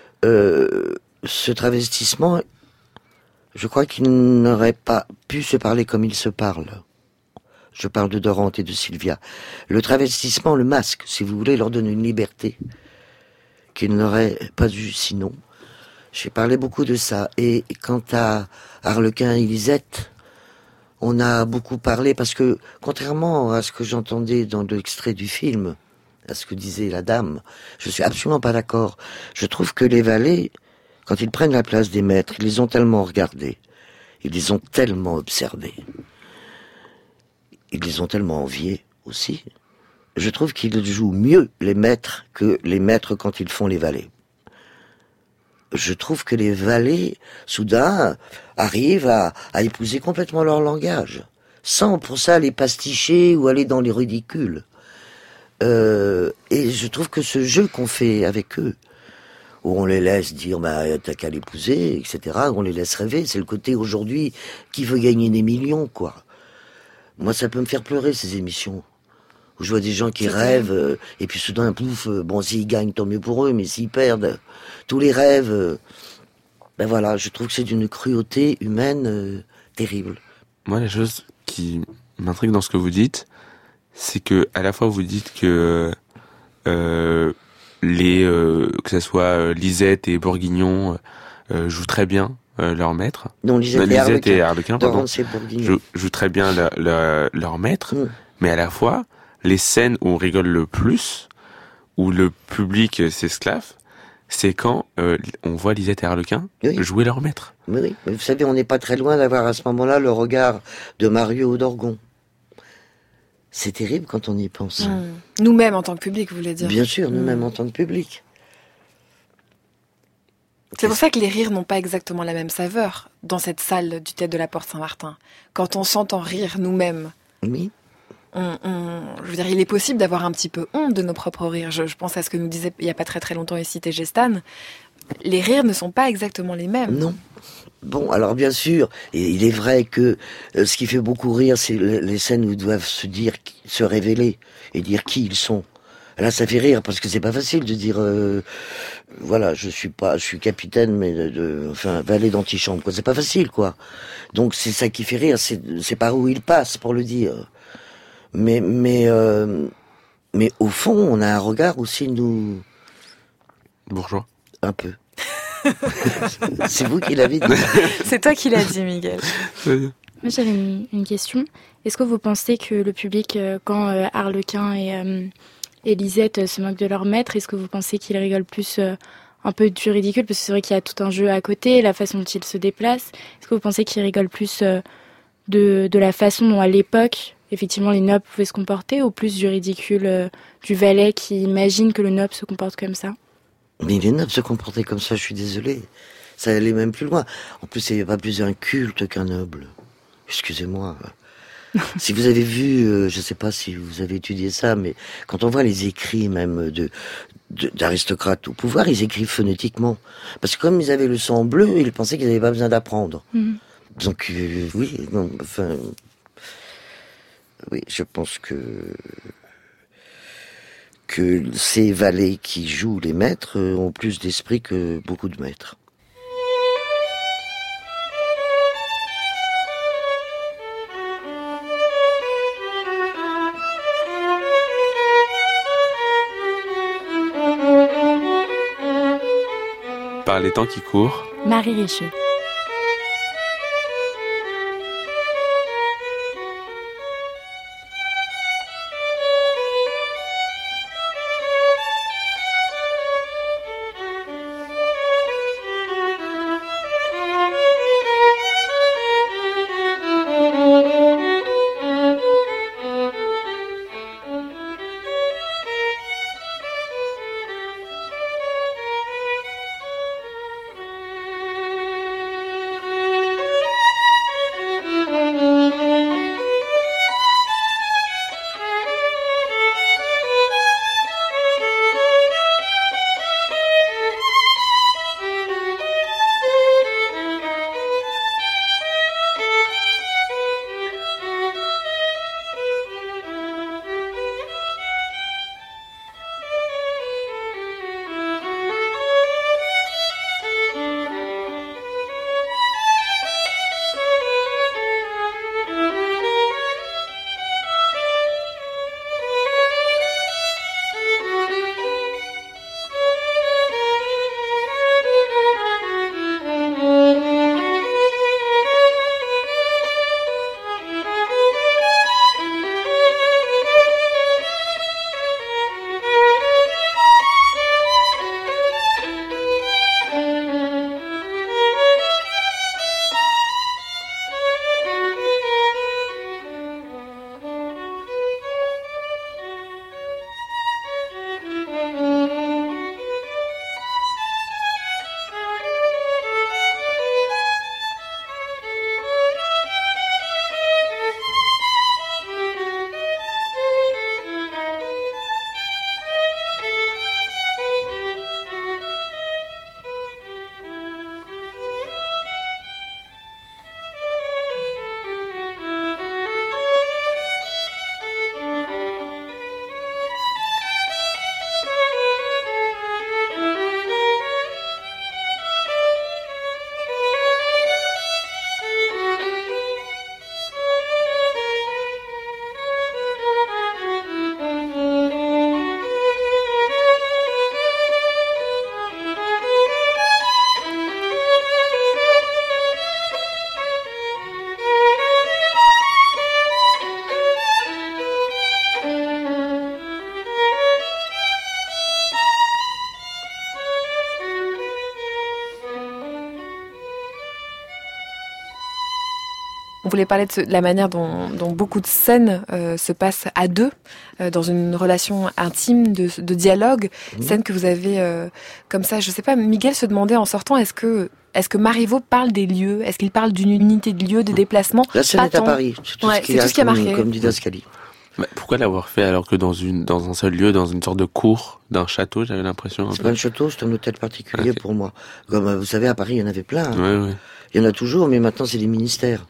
ce travestissement, je crois qu'ils n'auraient pas pu se parler comme ils se parlent. Je parle de Dorante et de Sylvia. Le travestissement, le masque, si vous voulez, leur donne une liberté qu'ils n'auraient pas eu sinon. J'ai parlé beaucoup de ça. Et quant à Arlequin et Lisette, on a beaucoup parlé parce que, contrairement à ce que j'entendais dans l'extrait du film, à ce que disait la dame, je suis absolument pas d'accord. Je trouve que les valets, quand ils prennent la place des maîtres, ils les ont tellement regardés, ils les ont tellement observés, ils les ont tellement enviés aussi. Je trouve qu'ils jouent mieux les maîtres que les maîtres quand ils font les valets. Je trouve que les valets, soudain, arrivent à épouser complètement leur langage, sans pour ça les pasticher ou aller dans les ridicules. Et je trouve que ce jeu qu'on fait avec eux, où on les laisse dire t'as qu'à l'épouser, etc., on les laisse rêver, c'est le côté aujourd'hui qui veut gagner des millions, quoi. Moi, ça peut me faire pleurer, ces émissions, où je vois des gens qui rêvent, et puis soudain, pouf, bon, s'ils gagnent, tant mieux pour eux, mais s'ils perdent, tous les rêves, ben voilà, je trouve que c'est d'une cruauté humaine terrible. Moi, la chose qui m'intrigue dans ce que vous dites, c'est que à la fois vous dites que que ce soit Lisette et Bourguignon jouent très bien leur maître. Non, Lisette et Arlequin, pardon, Bourguignon jouent très bien leur maître, mais à la fois les scènes où on rigole le plus, où le public s'esclaffe, c'est quand on voit Lisette et Arlequin jouer leur maître. Oui, mais vous savez, on n'est pas très loin d'avoir à ce moment-là le regard de Mario ou d'Orgon. C'est terrible quand on y pense. Nous-mêmes en tant que public, vous voulez dire? Bien sûr, nous-mêmes en tant que public. C'est pour ça que les rires n'ont pas exactement la même saveur dans cette salle du Théâtre de la Porte Saint-Martin. Quand on s'entend rire nous-mêmes, oui. Je veux dire, il est possible d'avoir un petit peu honte de nos propres rires. Je pense à ce que nous disait il n'y a pas très longtemps ici T.G. Stan. Les rires ne sont pas exactement les mêmes. Non. Bon, alors bien sûr, il est vrai que ce qui fait beaucoup rire, c'est les scènes où ils doivent se révéler et dire qui ils sont. Là, ça fait rire parce que c'est pas facile de dire, voilà, je suis capitaine, mais valet d'antichambre, quoi. C'est pas facile, quoi. Donc c'est ça qui fait rire, c'est par où il passe pour le dire. Mais au fond, on a un regard aussi, nous... Bourgeois. Un peu. C'est vous qui l'avez dit. C'est toi qui l'as dit, Miguel. Moi, j'avais une question. Est-ce que vous pensez que le public, quand Arlequin et Lisette se moquent de leur maître, est-ce que vous pensez qu'ils rigolent plus un peu du ridicule, parce que c'est vrai qu'il y a tout un jeu à côté, la façon dont ils se déplacent. Est-ce que vous pensez qu'ils rigolent plus de la façon dont, à l'époque, effectivement, les nobles pouvaient se comporter, ou plus du ridicule du valet qui imagine que le noble se comporte comme ça? Mais les nobles se comportaient comme ça, je suis désolé. Ça allait même plus loin. En plus, il n'y a pas plus un culte qu'un noble. Excusez-moi. Si vous avez vu, je sais pas si vous avez étudié ça, mais quand on voit les écrits même d'aristocrates au pouvoir, ils écrivent phonétiquement. Parce que comme ils avaient le sang bleu, ils pensaient qu'ils n'avaient pas besoin d'apprendre. Donc, oui, non, enfin... Oui, je pense que ces valets qui jouent les maîtres ont plus d'esprit que beaucoup de maîtres. Par les temps qui courent. Marie Richer. On voulait parler de la manière dont beaucoup de scènes se passent à deux, dans une relation intime, de dialogue. Scènes que vous avez comme ça, je sais pas, Miguel se demandait en sortant, est-ce que Marivaux parle des lieux? Est-ce qu'il parle d'une unité de lieu, de déplacement? La scène est à Paris, c'est tout ce qui a marqué. Comme didascalie. Pourquoi l'avoir fait alors que dans un seul lieu, dans une sorte de cour d'un château, j'avais l'impression. C'est pas un château, c'est un hôtel particulier pour moi. Comme vous savez, à Paris, il y en avait plein. Ouais. Il y en a toujours, mais maintenant c'est des ministères.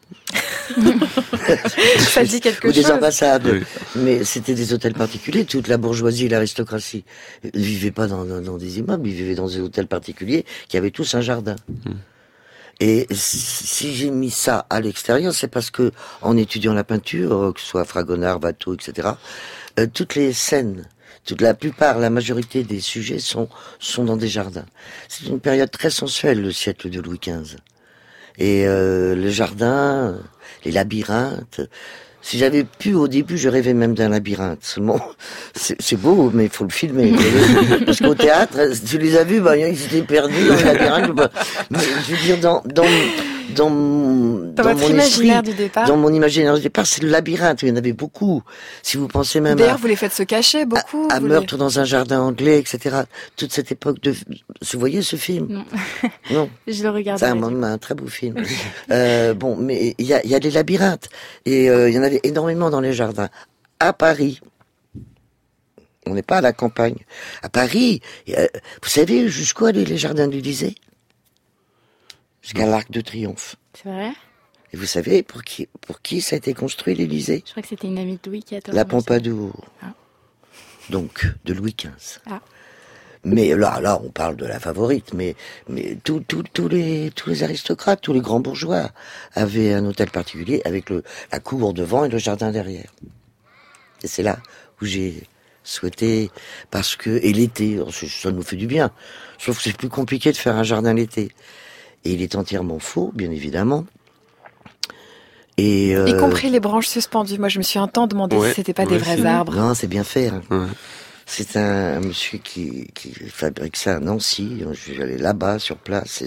Ça dit quelque chose. Ou des ambassades. Oui. Mais c'était des hôtels particuliers. Toute la bourgeoisie et l'aristocratie ne vivaient pas dans des immeubles, ils vivaient dans des hôtels particuliers qui avaient tous un jardin. Et si j'ai mis ça à l'extérieur, c'est parce que, en étudiant la peinture, que ce soit Fragonard, Watteau, etc., toutes les scènes, la majorité des sujets sont dans des jardins. C'est une période très sensuelle, le siècle de Louis XV. Et le jardin, les labyrinthes. Si j'avais pu, au début, je rêvais même d'un labyrinthe. Seulement, c'est beau, mais il faut le filmer. Parce qu'au théâtre, tu les as vus, ils étaient perdus dans le labyrinthe. Mais je veux dire, dans mon imaginaire du départ. Dans mon imaginaire du départ, c'est le labyrinthe. Il y en avait beaucoup. Si vous pensez même d'ailleurs, vous les faites se cacher beaucoup. À Meurtre dans un jardin anglais, etc. Toute cette époque vous voyez ce film? Non. Je le regarde. C'est un très beau film. Mais il y a des labyrinthes. Et il y en avait énormément dans les jardins. À Paris. On n'est pas à la campagne. À Paris, vous savez jusqu'où allaient les jardins du Élysée? Jusqu'à l'Arc de Triomphe. C'est vrai? Et vous savez pour qui ça a été construit, l'Élysée? Je crois que c'était une amie de Louis XIV. La Pompadour. Donc, de Louis XV. Ah. Mais là, on parle de la favorite, mais tous les aristocrates, tous les grands bourgeois avaient un hôtel particulier avec la cour devant et le jardin derrière. Et c'est là où j'ai souhaité, et l'été, ça nous fait du bien. Sauf que c'est plus compliqué de faire un jardin l'été. Et il est entièrement faux, bien évidemment. Y compris les branches suspendues. Moi, je me suis un temps demandé si c'était pas des vrais arbres. Non, c'est bien fait. C'est un monsieur qui fabrique ça à Nancy. Je suis allé là-bas, sur place.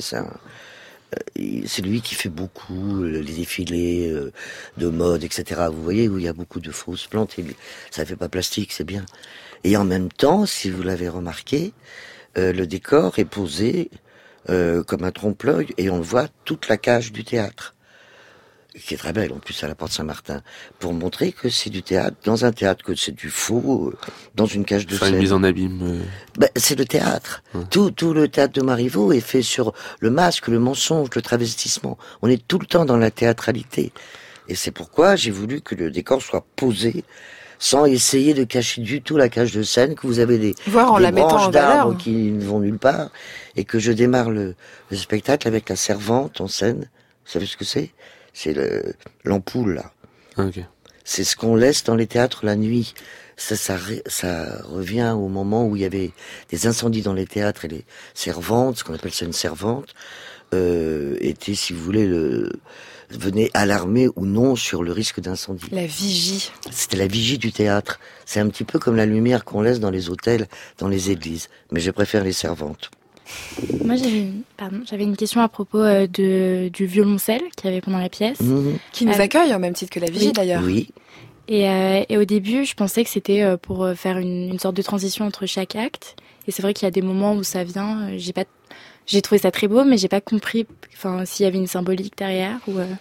C'est lui qui fait beaucoup les défilés de mode, etc. Vous voyez, où il y a beaucoup de fausses plantes. Et ça fait pas plastique, c'est bien. Et en même temps, si vous l'avez remarqué, le décor est posé comme un trompe-l'œil, et on voit toute la cage du théâtre, qui est très belle en plus à la Porte Saint-Martin, pour montrer que c'est du théâtre, dans un théâtre, que c'est du faux, dans une cage de scène. Une mise en abîme. C'est le théâtre. Tout le théâtre de Marivaux est fait sur le masque, le mensonge, le travestissement. On est tout le temps dans la théâtralité. Et c'est pourquoi j'ai voulu que le décor soit posé, sans essayer de cacher du tout la cage de scène, que vous avez des branches d'arbres qui ne vont nulle part, et que je démarre le spectacle avec la servante en scène. Vous savez ce que c'est? C'est l'ampoule, là. Okay. C'est ce qu'on laisse dans les théâtres la nuit. Ça revient au moment où il y avait des incendies dans les théâtres, et les servantes, ce qu'on appelle ça une servante, étaient, si vous voulez, venaient alarmer ou non sur le risque d'incendie. La vigie. C'était la vigie du théâtre. C'est un petit peu comme la lumière qu'on laisse dans les hôtels, dans les églises. Mais je préfère les servantes. Moi, j'avais une question à propos du violoncelle qu'il y avait pendant la pièce. Qui nous accueille, au même titre que la vigie, d'ailleurs. Oui. Et au début, je pensais que c'était pour faire une sorte de transition entre chaque acte. Et c'est vrai qu'il y a des moments où ça vient. J'ai trouvé ça très beau, mais j'ai pas compris s'il y avait une symbolique derrière.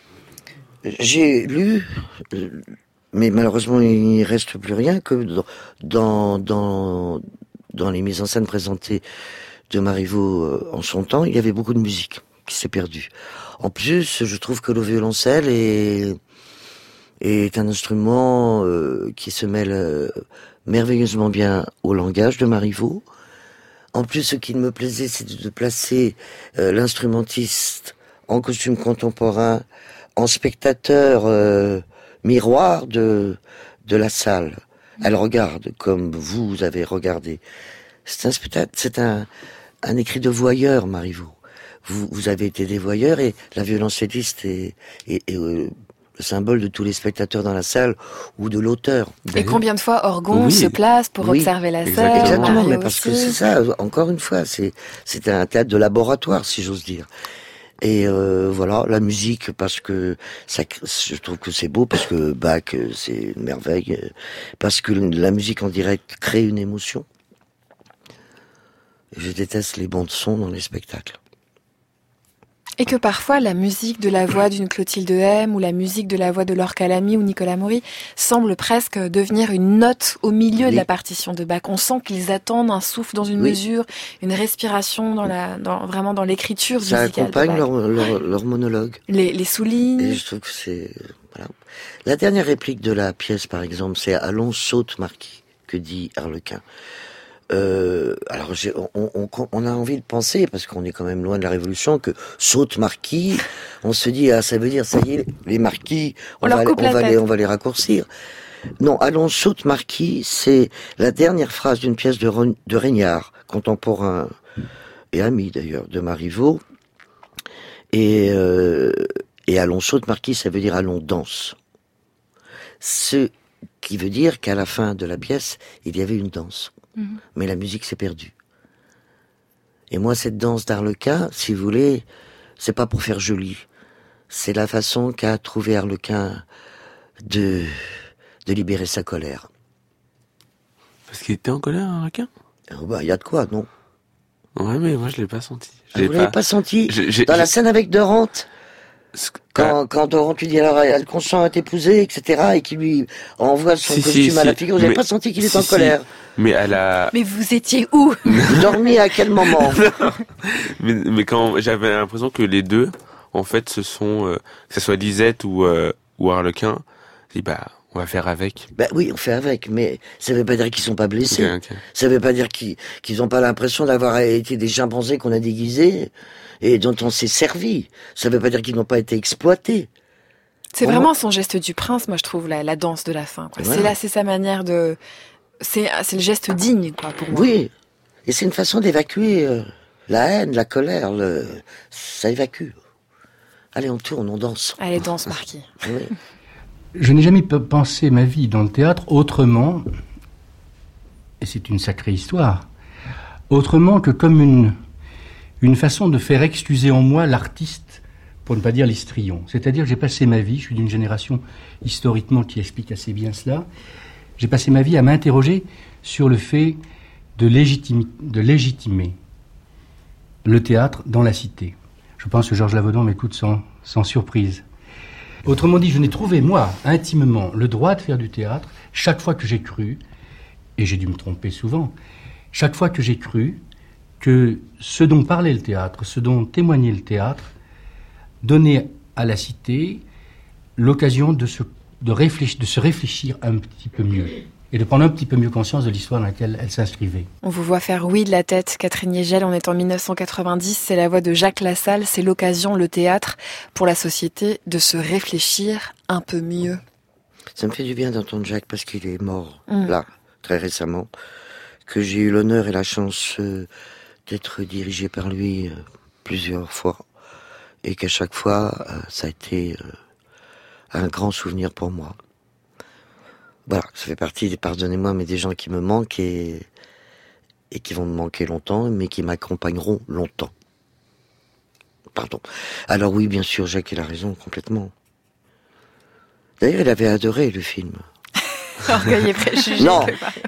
J'ai lu, mais malheureusement, il n'y reste plus rien, que dans les mises en scène présentées de Marivaux en son temps, il y avait beaucoup de musique qui s'est perdue. En plus, je trouve que le violoncelle est un instrument qui se mêle merveilleusement bien au langage de Marivaux. En plus, ce qui me plaisait, c'est de placer l'instrumentiste en costume contemporain, en spectateur miroir de la salle. Elle regarde comme vous avez regardé. C'est un spectacle, c'est un écrit de voyeur, Marivaux. Vous avez été des voyeurs, et la violoncelliste est le symbole de tous les spectateurs dans la salle, ou de l'auteur. Et combien de fois Orgon se place pour observer la scène? Exactement, mais parce que c'est ça, encore une fois, c'est un théâtre de laboratoire, si j'ose dire. Et voilà, la musique, parce que je trouve que c'est beau, parce que Bach, c'est une merveille, parce que la musique en direct crée une émotion. Je déteste les bandes son dans les spectacles. Et que parfois la musique de la voix d'une Clotilde M ou la musique de la voix de Laure Calamy ou Nicolas Maury semble presque devenir une note au milieu de la partition de Bach. On sent qu'ils attendent un souffle dans une mesure, une respiration vraiment dans l'écriture musicale. Ça accompagne leur monologue. Les soulignes. Et je trouve que c'est... Voilà. La dernière réplique de la pièce, par exemple, c'est « Allons, saute, Marquis », que dit Arlequin. Alors on a envie de penser, parce qu'on est quand même loin de la Révolution, que saute Marquis, on se dit ça veut dire ça y est, les marquis, on va les raccourcir. Non, allons saute Marquis, c'est la dernière phrase d'une pièce de Régnard, contemporain et ami d'ailleurs de Marivaux. Et allons saute Marquis, ça veut dire allons danse. Ce qui veut dire qu'à la fin de la pièce, il y avait une danse. Mais la musique s'est perdue. Et moi, cette danse d'Arlequin, si vous voulez, c'est pas pour faire joli. C'est la façon qu'a trouvé Arlequin de libérer sa colère. Parce qu'il était en colère, Arlequin ? Il y a de quoi, non ? Ouais, mais moi, je l'ai pas senti. Vous l'avez pas senti ? Dans la scène avec Dorante, quand Dorante lui dit alors elle consent à t'épouser, etc., et qu'il lui envoie son costume à la figure, vous n'avez pas senti qu'il est en colère ? Mais Mais vous étiez où ? Vous dormiez à quel moment ? mais quand j'avais l'impression que les deux, en fait, ce sont, que ce soit Lisette ou Arlequin, dit on va faire avec. Oui, on fait avec, mais ça veut pas dire qu'ils sont pas blessés. Okay. Ça veut pas dire qu'ils ont pas l'impression d'avoir été des chimpanzés qu'on a déguisés et dont on s'est servi. Ça veut pas dire qu'ils n'ont pas été exploités. C'est vraiment son geste du prince, moi je trouve, la danse de la fin. Quoi. Ouais. C'est sa manière de... C'est le geste digne, quoi, pour moi. Oui, et c'est une façon d'évacuer la haine, la colère, ça évacue. Allez, on tourne, on danse. Allez, danse, Marquis. Oui. Je n'ai jamais pensé ma vie dans le théâtre autrement, et c'est une sacrée histoire, autrement que comme une façon de faire excuser en moi l'artiste, pour ne pas dire l'histrion. C'est-à-dire que j'ai passé ma vie, je suis d'une génération historiquement qui explique assez bien cela, j'ai passé ma vie à m'interroger sur le fait de légitimer le théâtre dans la cité. Je pense que Georges Lavaudan m'écoute sans surprise. Autrement dit, je n'ai trouvé, moi, intimement, le droit de faire du théâtre chaque fois que j'ai cru, et j'ai dû me tromper souvent, chaque fois que j'ai cru que ce dont parlait le théâtre, ce dont témoignait le théâtre, donnait à la cité l'occasion de se réfléchir un petit peu mieux et de prendre un petit peu mieux conscience de l'histoire dans laquelle elle s'inscrivait. On vous voit faire oui de la tête, Catherine Yegel, on est en 1990, c'est la voix de Jacques Lassalle, c'est l'occasion, le théâtre, pour la société, de se réfléchir un peu mieux. Ça me fait du bien d'entendre Jacques parce qu'il est mort, là, très récemment, que j'ai eu l'honneur et la chance d'être dirigé par lui plusieurs fois, et qu'à chaque fois, ça a été un grand souvenir pour moi. Voilà, ça fait partie, pardonnez-moi, mais des gens qui me manquent et qui vont me manquer longtemps, mais qui m'accompagneront longtemps. Pardon. Alors oui, bien sûr, Jacques, il a raison, complètement. D'ailleurs, il avait adoré le film. Orgueil et préjugés. Non,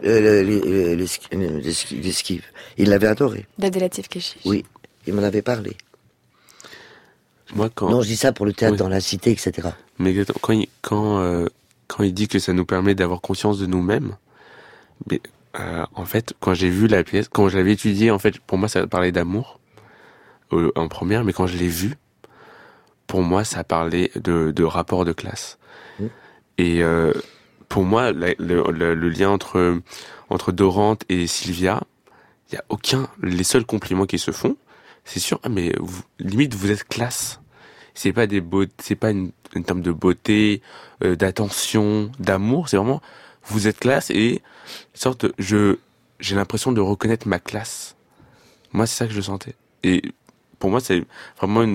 l'esquive. Il l'avait adoré. D'Abdelatif Kechiche. Oui, il m'en avait parlé. Moi, Non, je dis ça pour le théâtre dans la cité, etc. Mais quand il dit que ça nous permet d'avoir conscience de nous-mêmes, mais, en fait, quand j'ai vu la pièce, quand je l'avais étudiée, en fait, pour moi, ça parlait d'amour en première, mais quand je l'ai vue, pour moi, ça parlait de rapport de classe. Et pour moi, le lien entre Dorante et Sylvia, il y a les seuls compliments qui se font, c'est sûr, mais limite vous êtes classe. C'est pas une terme de beauté, d'attention, d'amour, c'est vraiment vous êtes classe et j'ai l'impression de reconnaître ma classe. Moi, c'est ça que je sentais. Et pour moi, c'est vraiment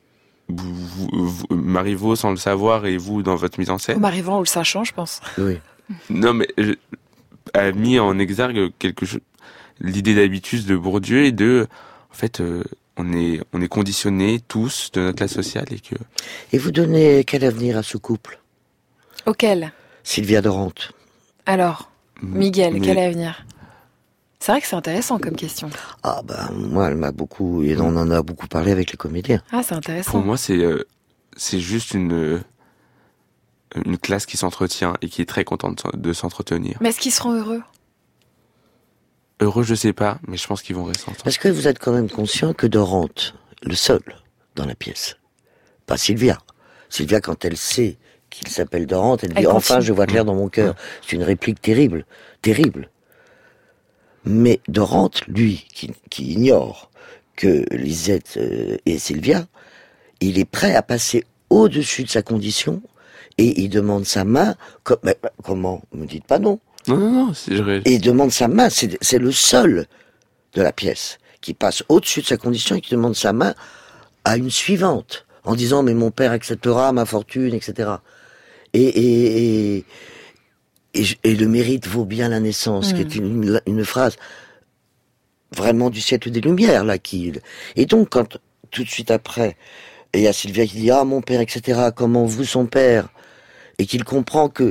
Marivaux sans le savoir et vous dans votre mise en scène. Marivaux, on le sachant, je pense. Oui. Non, mais a mis en exergue quelque chose, l'idée d'habitus de Bourdieu et de, en fait, on est conditionnés tous de notre classe sociale Et vous donnez quel avenir à ce couple? Auquel? Sylvia Dorante. Alors, Miguel, quel avenir? C'est vrai que c'est intéressant comme question. Ah moi, elle m'a beaucoup... Et on en a beaucoup parlé avec les comédiens. Ah, c'est intéressant. Pour moi, c'est juste une classe qui s'entretient et qui est très contente de s'entretenir. Mais est-ce qu'ils seront heureux? Heureux, je sais pas, mais je pense qu'ils vont rester ensemble. Parce que vous êtes quand même conscient que Dorante, le seul dans la pièce, pas Sylvia. Sylvia, quand elle sait qu'il s'appelle Dorante, elle dit « Enfin, je vois clair dans mon cœur ». C'est une réplique terrible, terrible. Mais Dorante, lui, qui ignore que Lisette est Sylvia, il est prêt à passer au-dessus de sa condition et il demande sa main. Comment? Ne me dites pas non. Non, c'est vrai. Et il demande sa main. C'est le seul de la pièce qui passe au-dessus de sa condition et qui demande sa main à une suivante en disant mais mon père acceptera ma fortune, etc. Et le mérite vaut bien la naissance, qui est une phrase vraiment du siècle des Lumières là et donc quand tout de suite après il y a Sylvia qui dit ah mon père, etc. Comment vous son père, et qu'il comprend que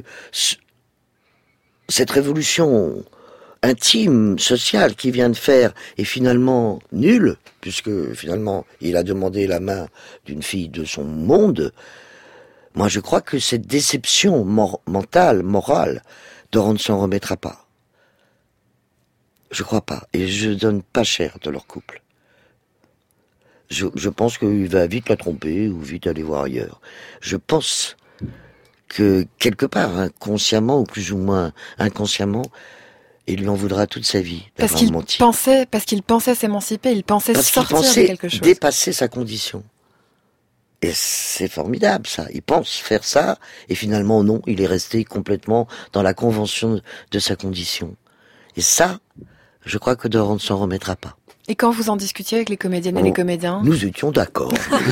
cette révolution intime, sociale qu'il vient de faire est finalement nulle, puisque finalement il a demandé la main d'une fille de son monde. Moi je crois que cette déception mentale, morale, Dorante ne s'en remettra pas. Je crois pas, et je donne pas cher de leur couple. Je pense qu'il va vite la tromper ou vite aller voir ailleurs. Je pense que quelque part, inconsciemment ou plus ou moins inconsciemment, il lui en voudra toute sa vie d'avoir menti. Parce qu'il pensait s'émanciper, il pensait sortir de quelque chose. Dépasser sa condition. Et c'est formidable ça. Il pense faire ça et finalement non, il est resté complètement dans la convention de sa condition. Et ça, je crois que Dorante ne s'en remettra pas. Et quand vous en discutiez avec les comédiennes et les comédiens? Nous étions d'accord.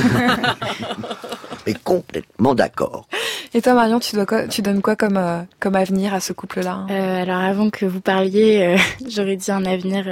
Mais complètement d'accord. Et toi Marion, tu donnes quoi comme avenir à ce couple-là? Alors avant que vous parliez, j'aurais dit un avenir...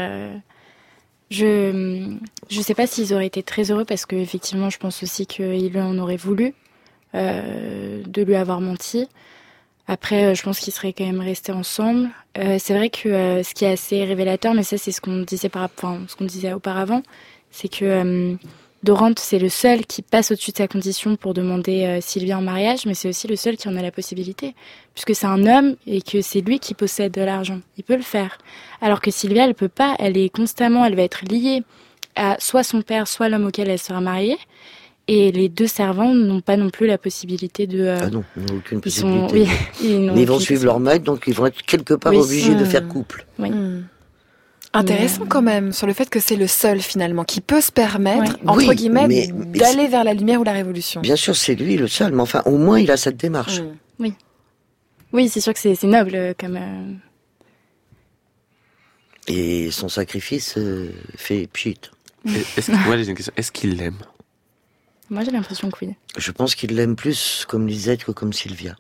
Je sais pas s'ils auraient été très heureux parce que effectivement je pense aussi qu'il en aurait voulu de lui avoir menti. Après je pense qu'ils seraient quand même restés ensemble. C'est vrai que ce qui est assez révélateur, mais ça c'est ce qu'on disait auparavant, c'est que Dorante c'est le seul qui passe au-dessus de sa condition pour demander Sylvia en mariage, mais c'est aussi le seul qui en a la possibilité, puisque c'est un homme et que c'est lui qui possède de l'argent. Il peut le faire. Alors que Sylvia, elle peut pas, elle va être liée à soit son père, soit l'homme auquel elle sera mariée, et les deux servants n'ont pas non plus la possibilité de... Ah non, ils n'ont aucune possibilité. Mais ils vont suivre leur maître, donc ils vont être quelque part obligés de faire couple. Oui. Intéressant quand même, sur le fait que c'est le seul finalement qui peut se permettre, entre guillemets, d'aller vers la lumière ou la révolution. Bien sûr, c'est lui le seul, mais enfin, au moins il a cette démarche. Oui, c'est sûr que c'est noble comme... Et son sacrifice fait pchit. Moi j'ai une question, est-ce qu'il l'aime? Moi j'ai l'impression que oui. Je pense qu'il l'aime plus comme Lisette que comme Sylvia.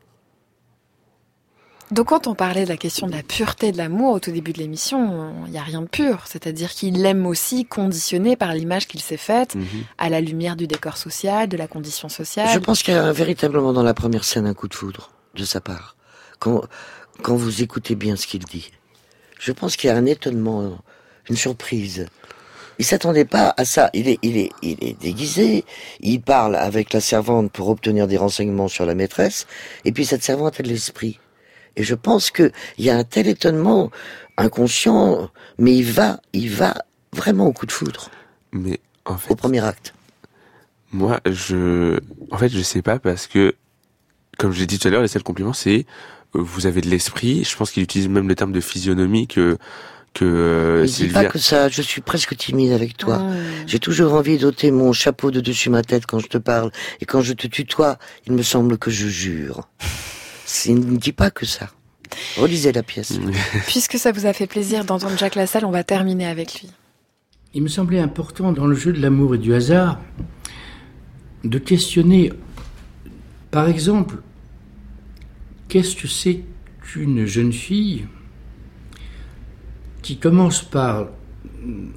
Donc quand on parlait de la question de la pureté de l'amour au tout début de l'émission, il n'y a rien de pur. C'est-à-dire qu'il l'aime aussi conditionné par l'image qu'il s'est faite, à la lumière du décor social, de la condition sociale. Je pense qu'il y a véritablement dans la première scène un coup de foudre de sa part. Quand vous écoutez bien ce qu'il dit, je pense qu'il y a un étonnement, une surprise. Il s'attendait pas à ça. Il est déguisé. Il parle avec la servante pour obtenir des renseignements sur la maîtresse. Et puis cette servante a de l'esprit. Et je pense que il y a un tel étonnement inconscient, mais il va vraiment au coup de foudre. Mais en fait, au premier acte. Moi, je sais pas parce que, comme je l'ai dit tout à l'heure, les seuls compliments, c'est vous avez de l'esprit. Je pense qu'il utilise même le terme de physionomie que Mais Sylvia. dis pas que ça. Je suis presque timide avec toi. J'ai toujours envie d'ôter mon chapeau de dessus ma tête quand je te parle, et quand je te tutoie, il me semble que je jure. Il ne dit pas que ça. Relisez la pièce. Puisque ça vous a fait plaisir d'entendre Jacques Lassalle, on va terminer avec lui. Il me semblait important dans le jeu de l'amour et du hasard de questionner, par exemple, qu'est-ce que c'est qu'une jeune fille qui commence par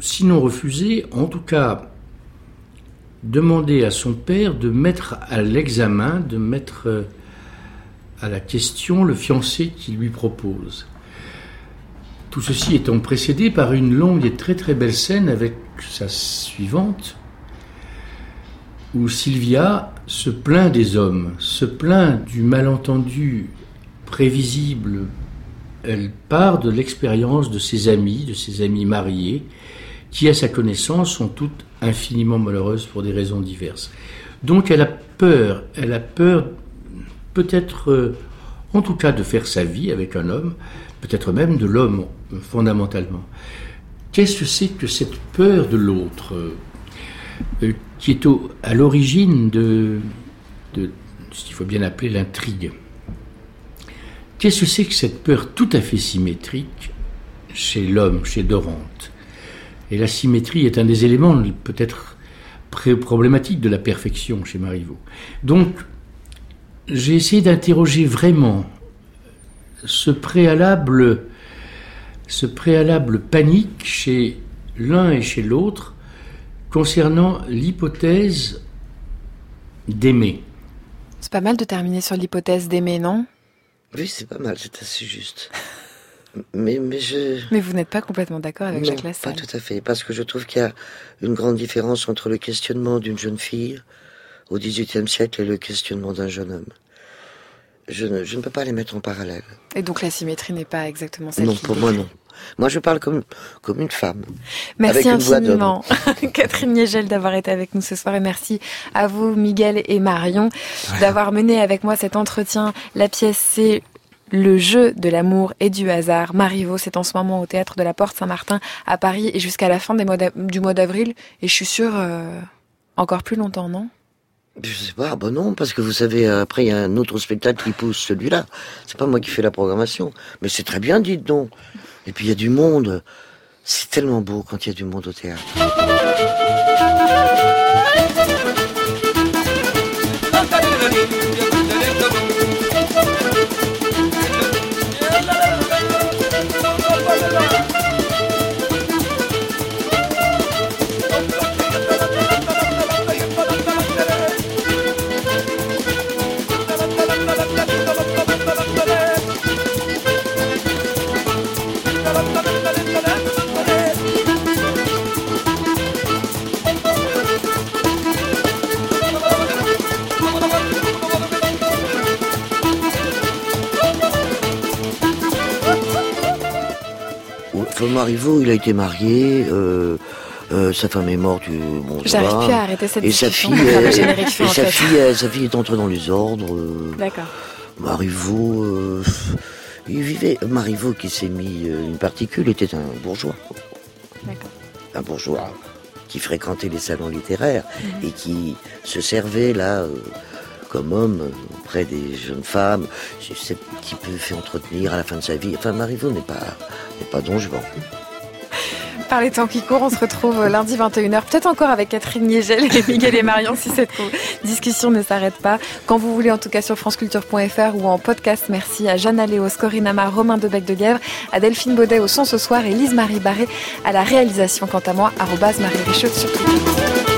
sinon refuser, en tout cas demander à son père de mettre à l'examen, de mettre à la question le fiancé qu'il lui propose. Tout ceci étant précédé par une longue et très très belle scène avec sa suivante, où Sylvia se plaint des hommes, se plaint du malentendu prévisible. Elle part de l'expérience de ses amis mariés, qui à sa connaissance sont toutes infiniment malheureuses pour des raisons diverses. Donc elle a peur peut-être en tout cas de faire sa vie avec un homme, peut-être même de l'homme fondamentalement. Qu'est-ce que c'est que cette peur de l'autre qui est à l'origine de ce qu'il faut bien appeler l'intrigue? Qu'est-ce que c'est que cette peur tout à fait symétrique chez l'homme, chez Dorante? Et la symétrie est un des éléments peut-être problématiques de la perfection chez Marivaux. Donc, j'ai essayé d'interroger vraiment ce préalable panique chez l'un et chez l'autre concernant l'hypothèse d'aimer. C'est pas mal de terminer sur l'hypothèse d'aimer, non? Oui, c'est pas mal, c'est assez juste. Mais vous n'êtes pas complètement d'accord avec Jacques Lassalle? Non, pas tout à fait, parce que je trouve qu'il y a une grande différence entre le questionnement d'une jeune fille au XVIIIe siècle et le questionnement d'un jeune homme. Je ne peux pas les mettre en parallèle. Et donc la symétrie n'est pas exactement celle Non, pour moi non. Moi je parle comme une femme. Merci avec une infiniment Catherine Niégel d'avoir été avec nous ce soir, et merci à vous Miguel et Marion d'avoir mené avec moi cet entretien. La pièce c'est Le jeu de l'amour et du hasard. Marivaux, c'est en ce moment au Théâtre de la Porte Saint-Martin à Paris et jusqu'à la fin du mois d'avril, et je suis sûre encore plus longtemps, non? Je sais pas, non, parce que vous savez, après il y a un autre spectacle qui pousse celui-là. C'est pas moi qui fais la programmation, mais c'est très bien, dites donc. Et puis il y a du monde. C'est tellement beau quand il y a du monde au théâtre. Marivaux, il a été marié, sa femme est morte, J'arrive plus à arrêter cette discussion. Sa fille est entrée dans les ordres. D'accord. Marivaux, Marivaux qui s'est mis une particule, était un bourgeois. D'accord. Un bourgeois qui fréquentait les salons littéraires et qui se servait là comme homme auprès des jeunes femmes. C'est un petit peu fait entretenir à la fin de sa vie. Enfin, Marivaux n'est pas Don Juan. Par les temps qui courent, on se retrouve lundi 21h, peut-être encore avec Catherine Niégel et Miguel et Marion si cette discussion ne s'arrête pas. Quand vous voulez, en tout cas sur franceculture.fr ou en podcast. Merci à Jeanne Aléos, Corinne Amar, Romain Debec-de-Guèvre, à Delphine Baudet au son ce soir et Lise-Marie Barré à la réalisation. Quant à moi, @Marie Richaud sur Twitter.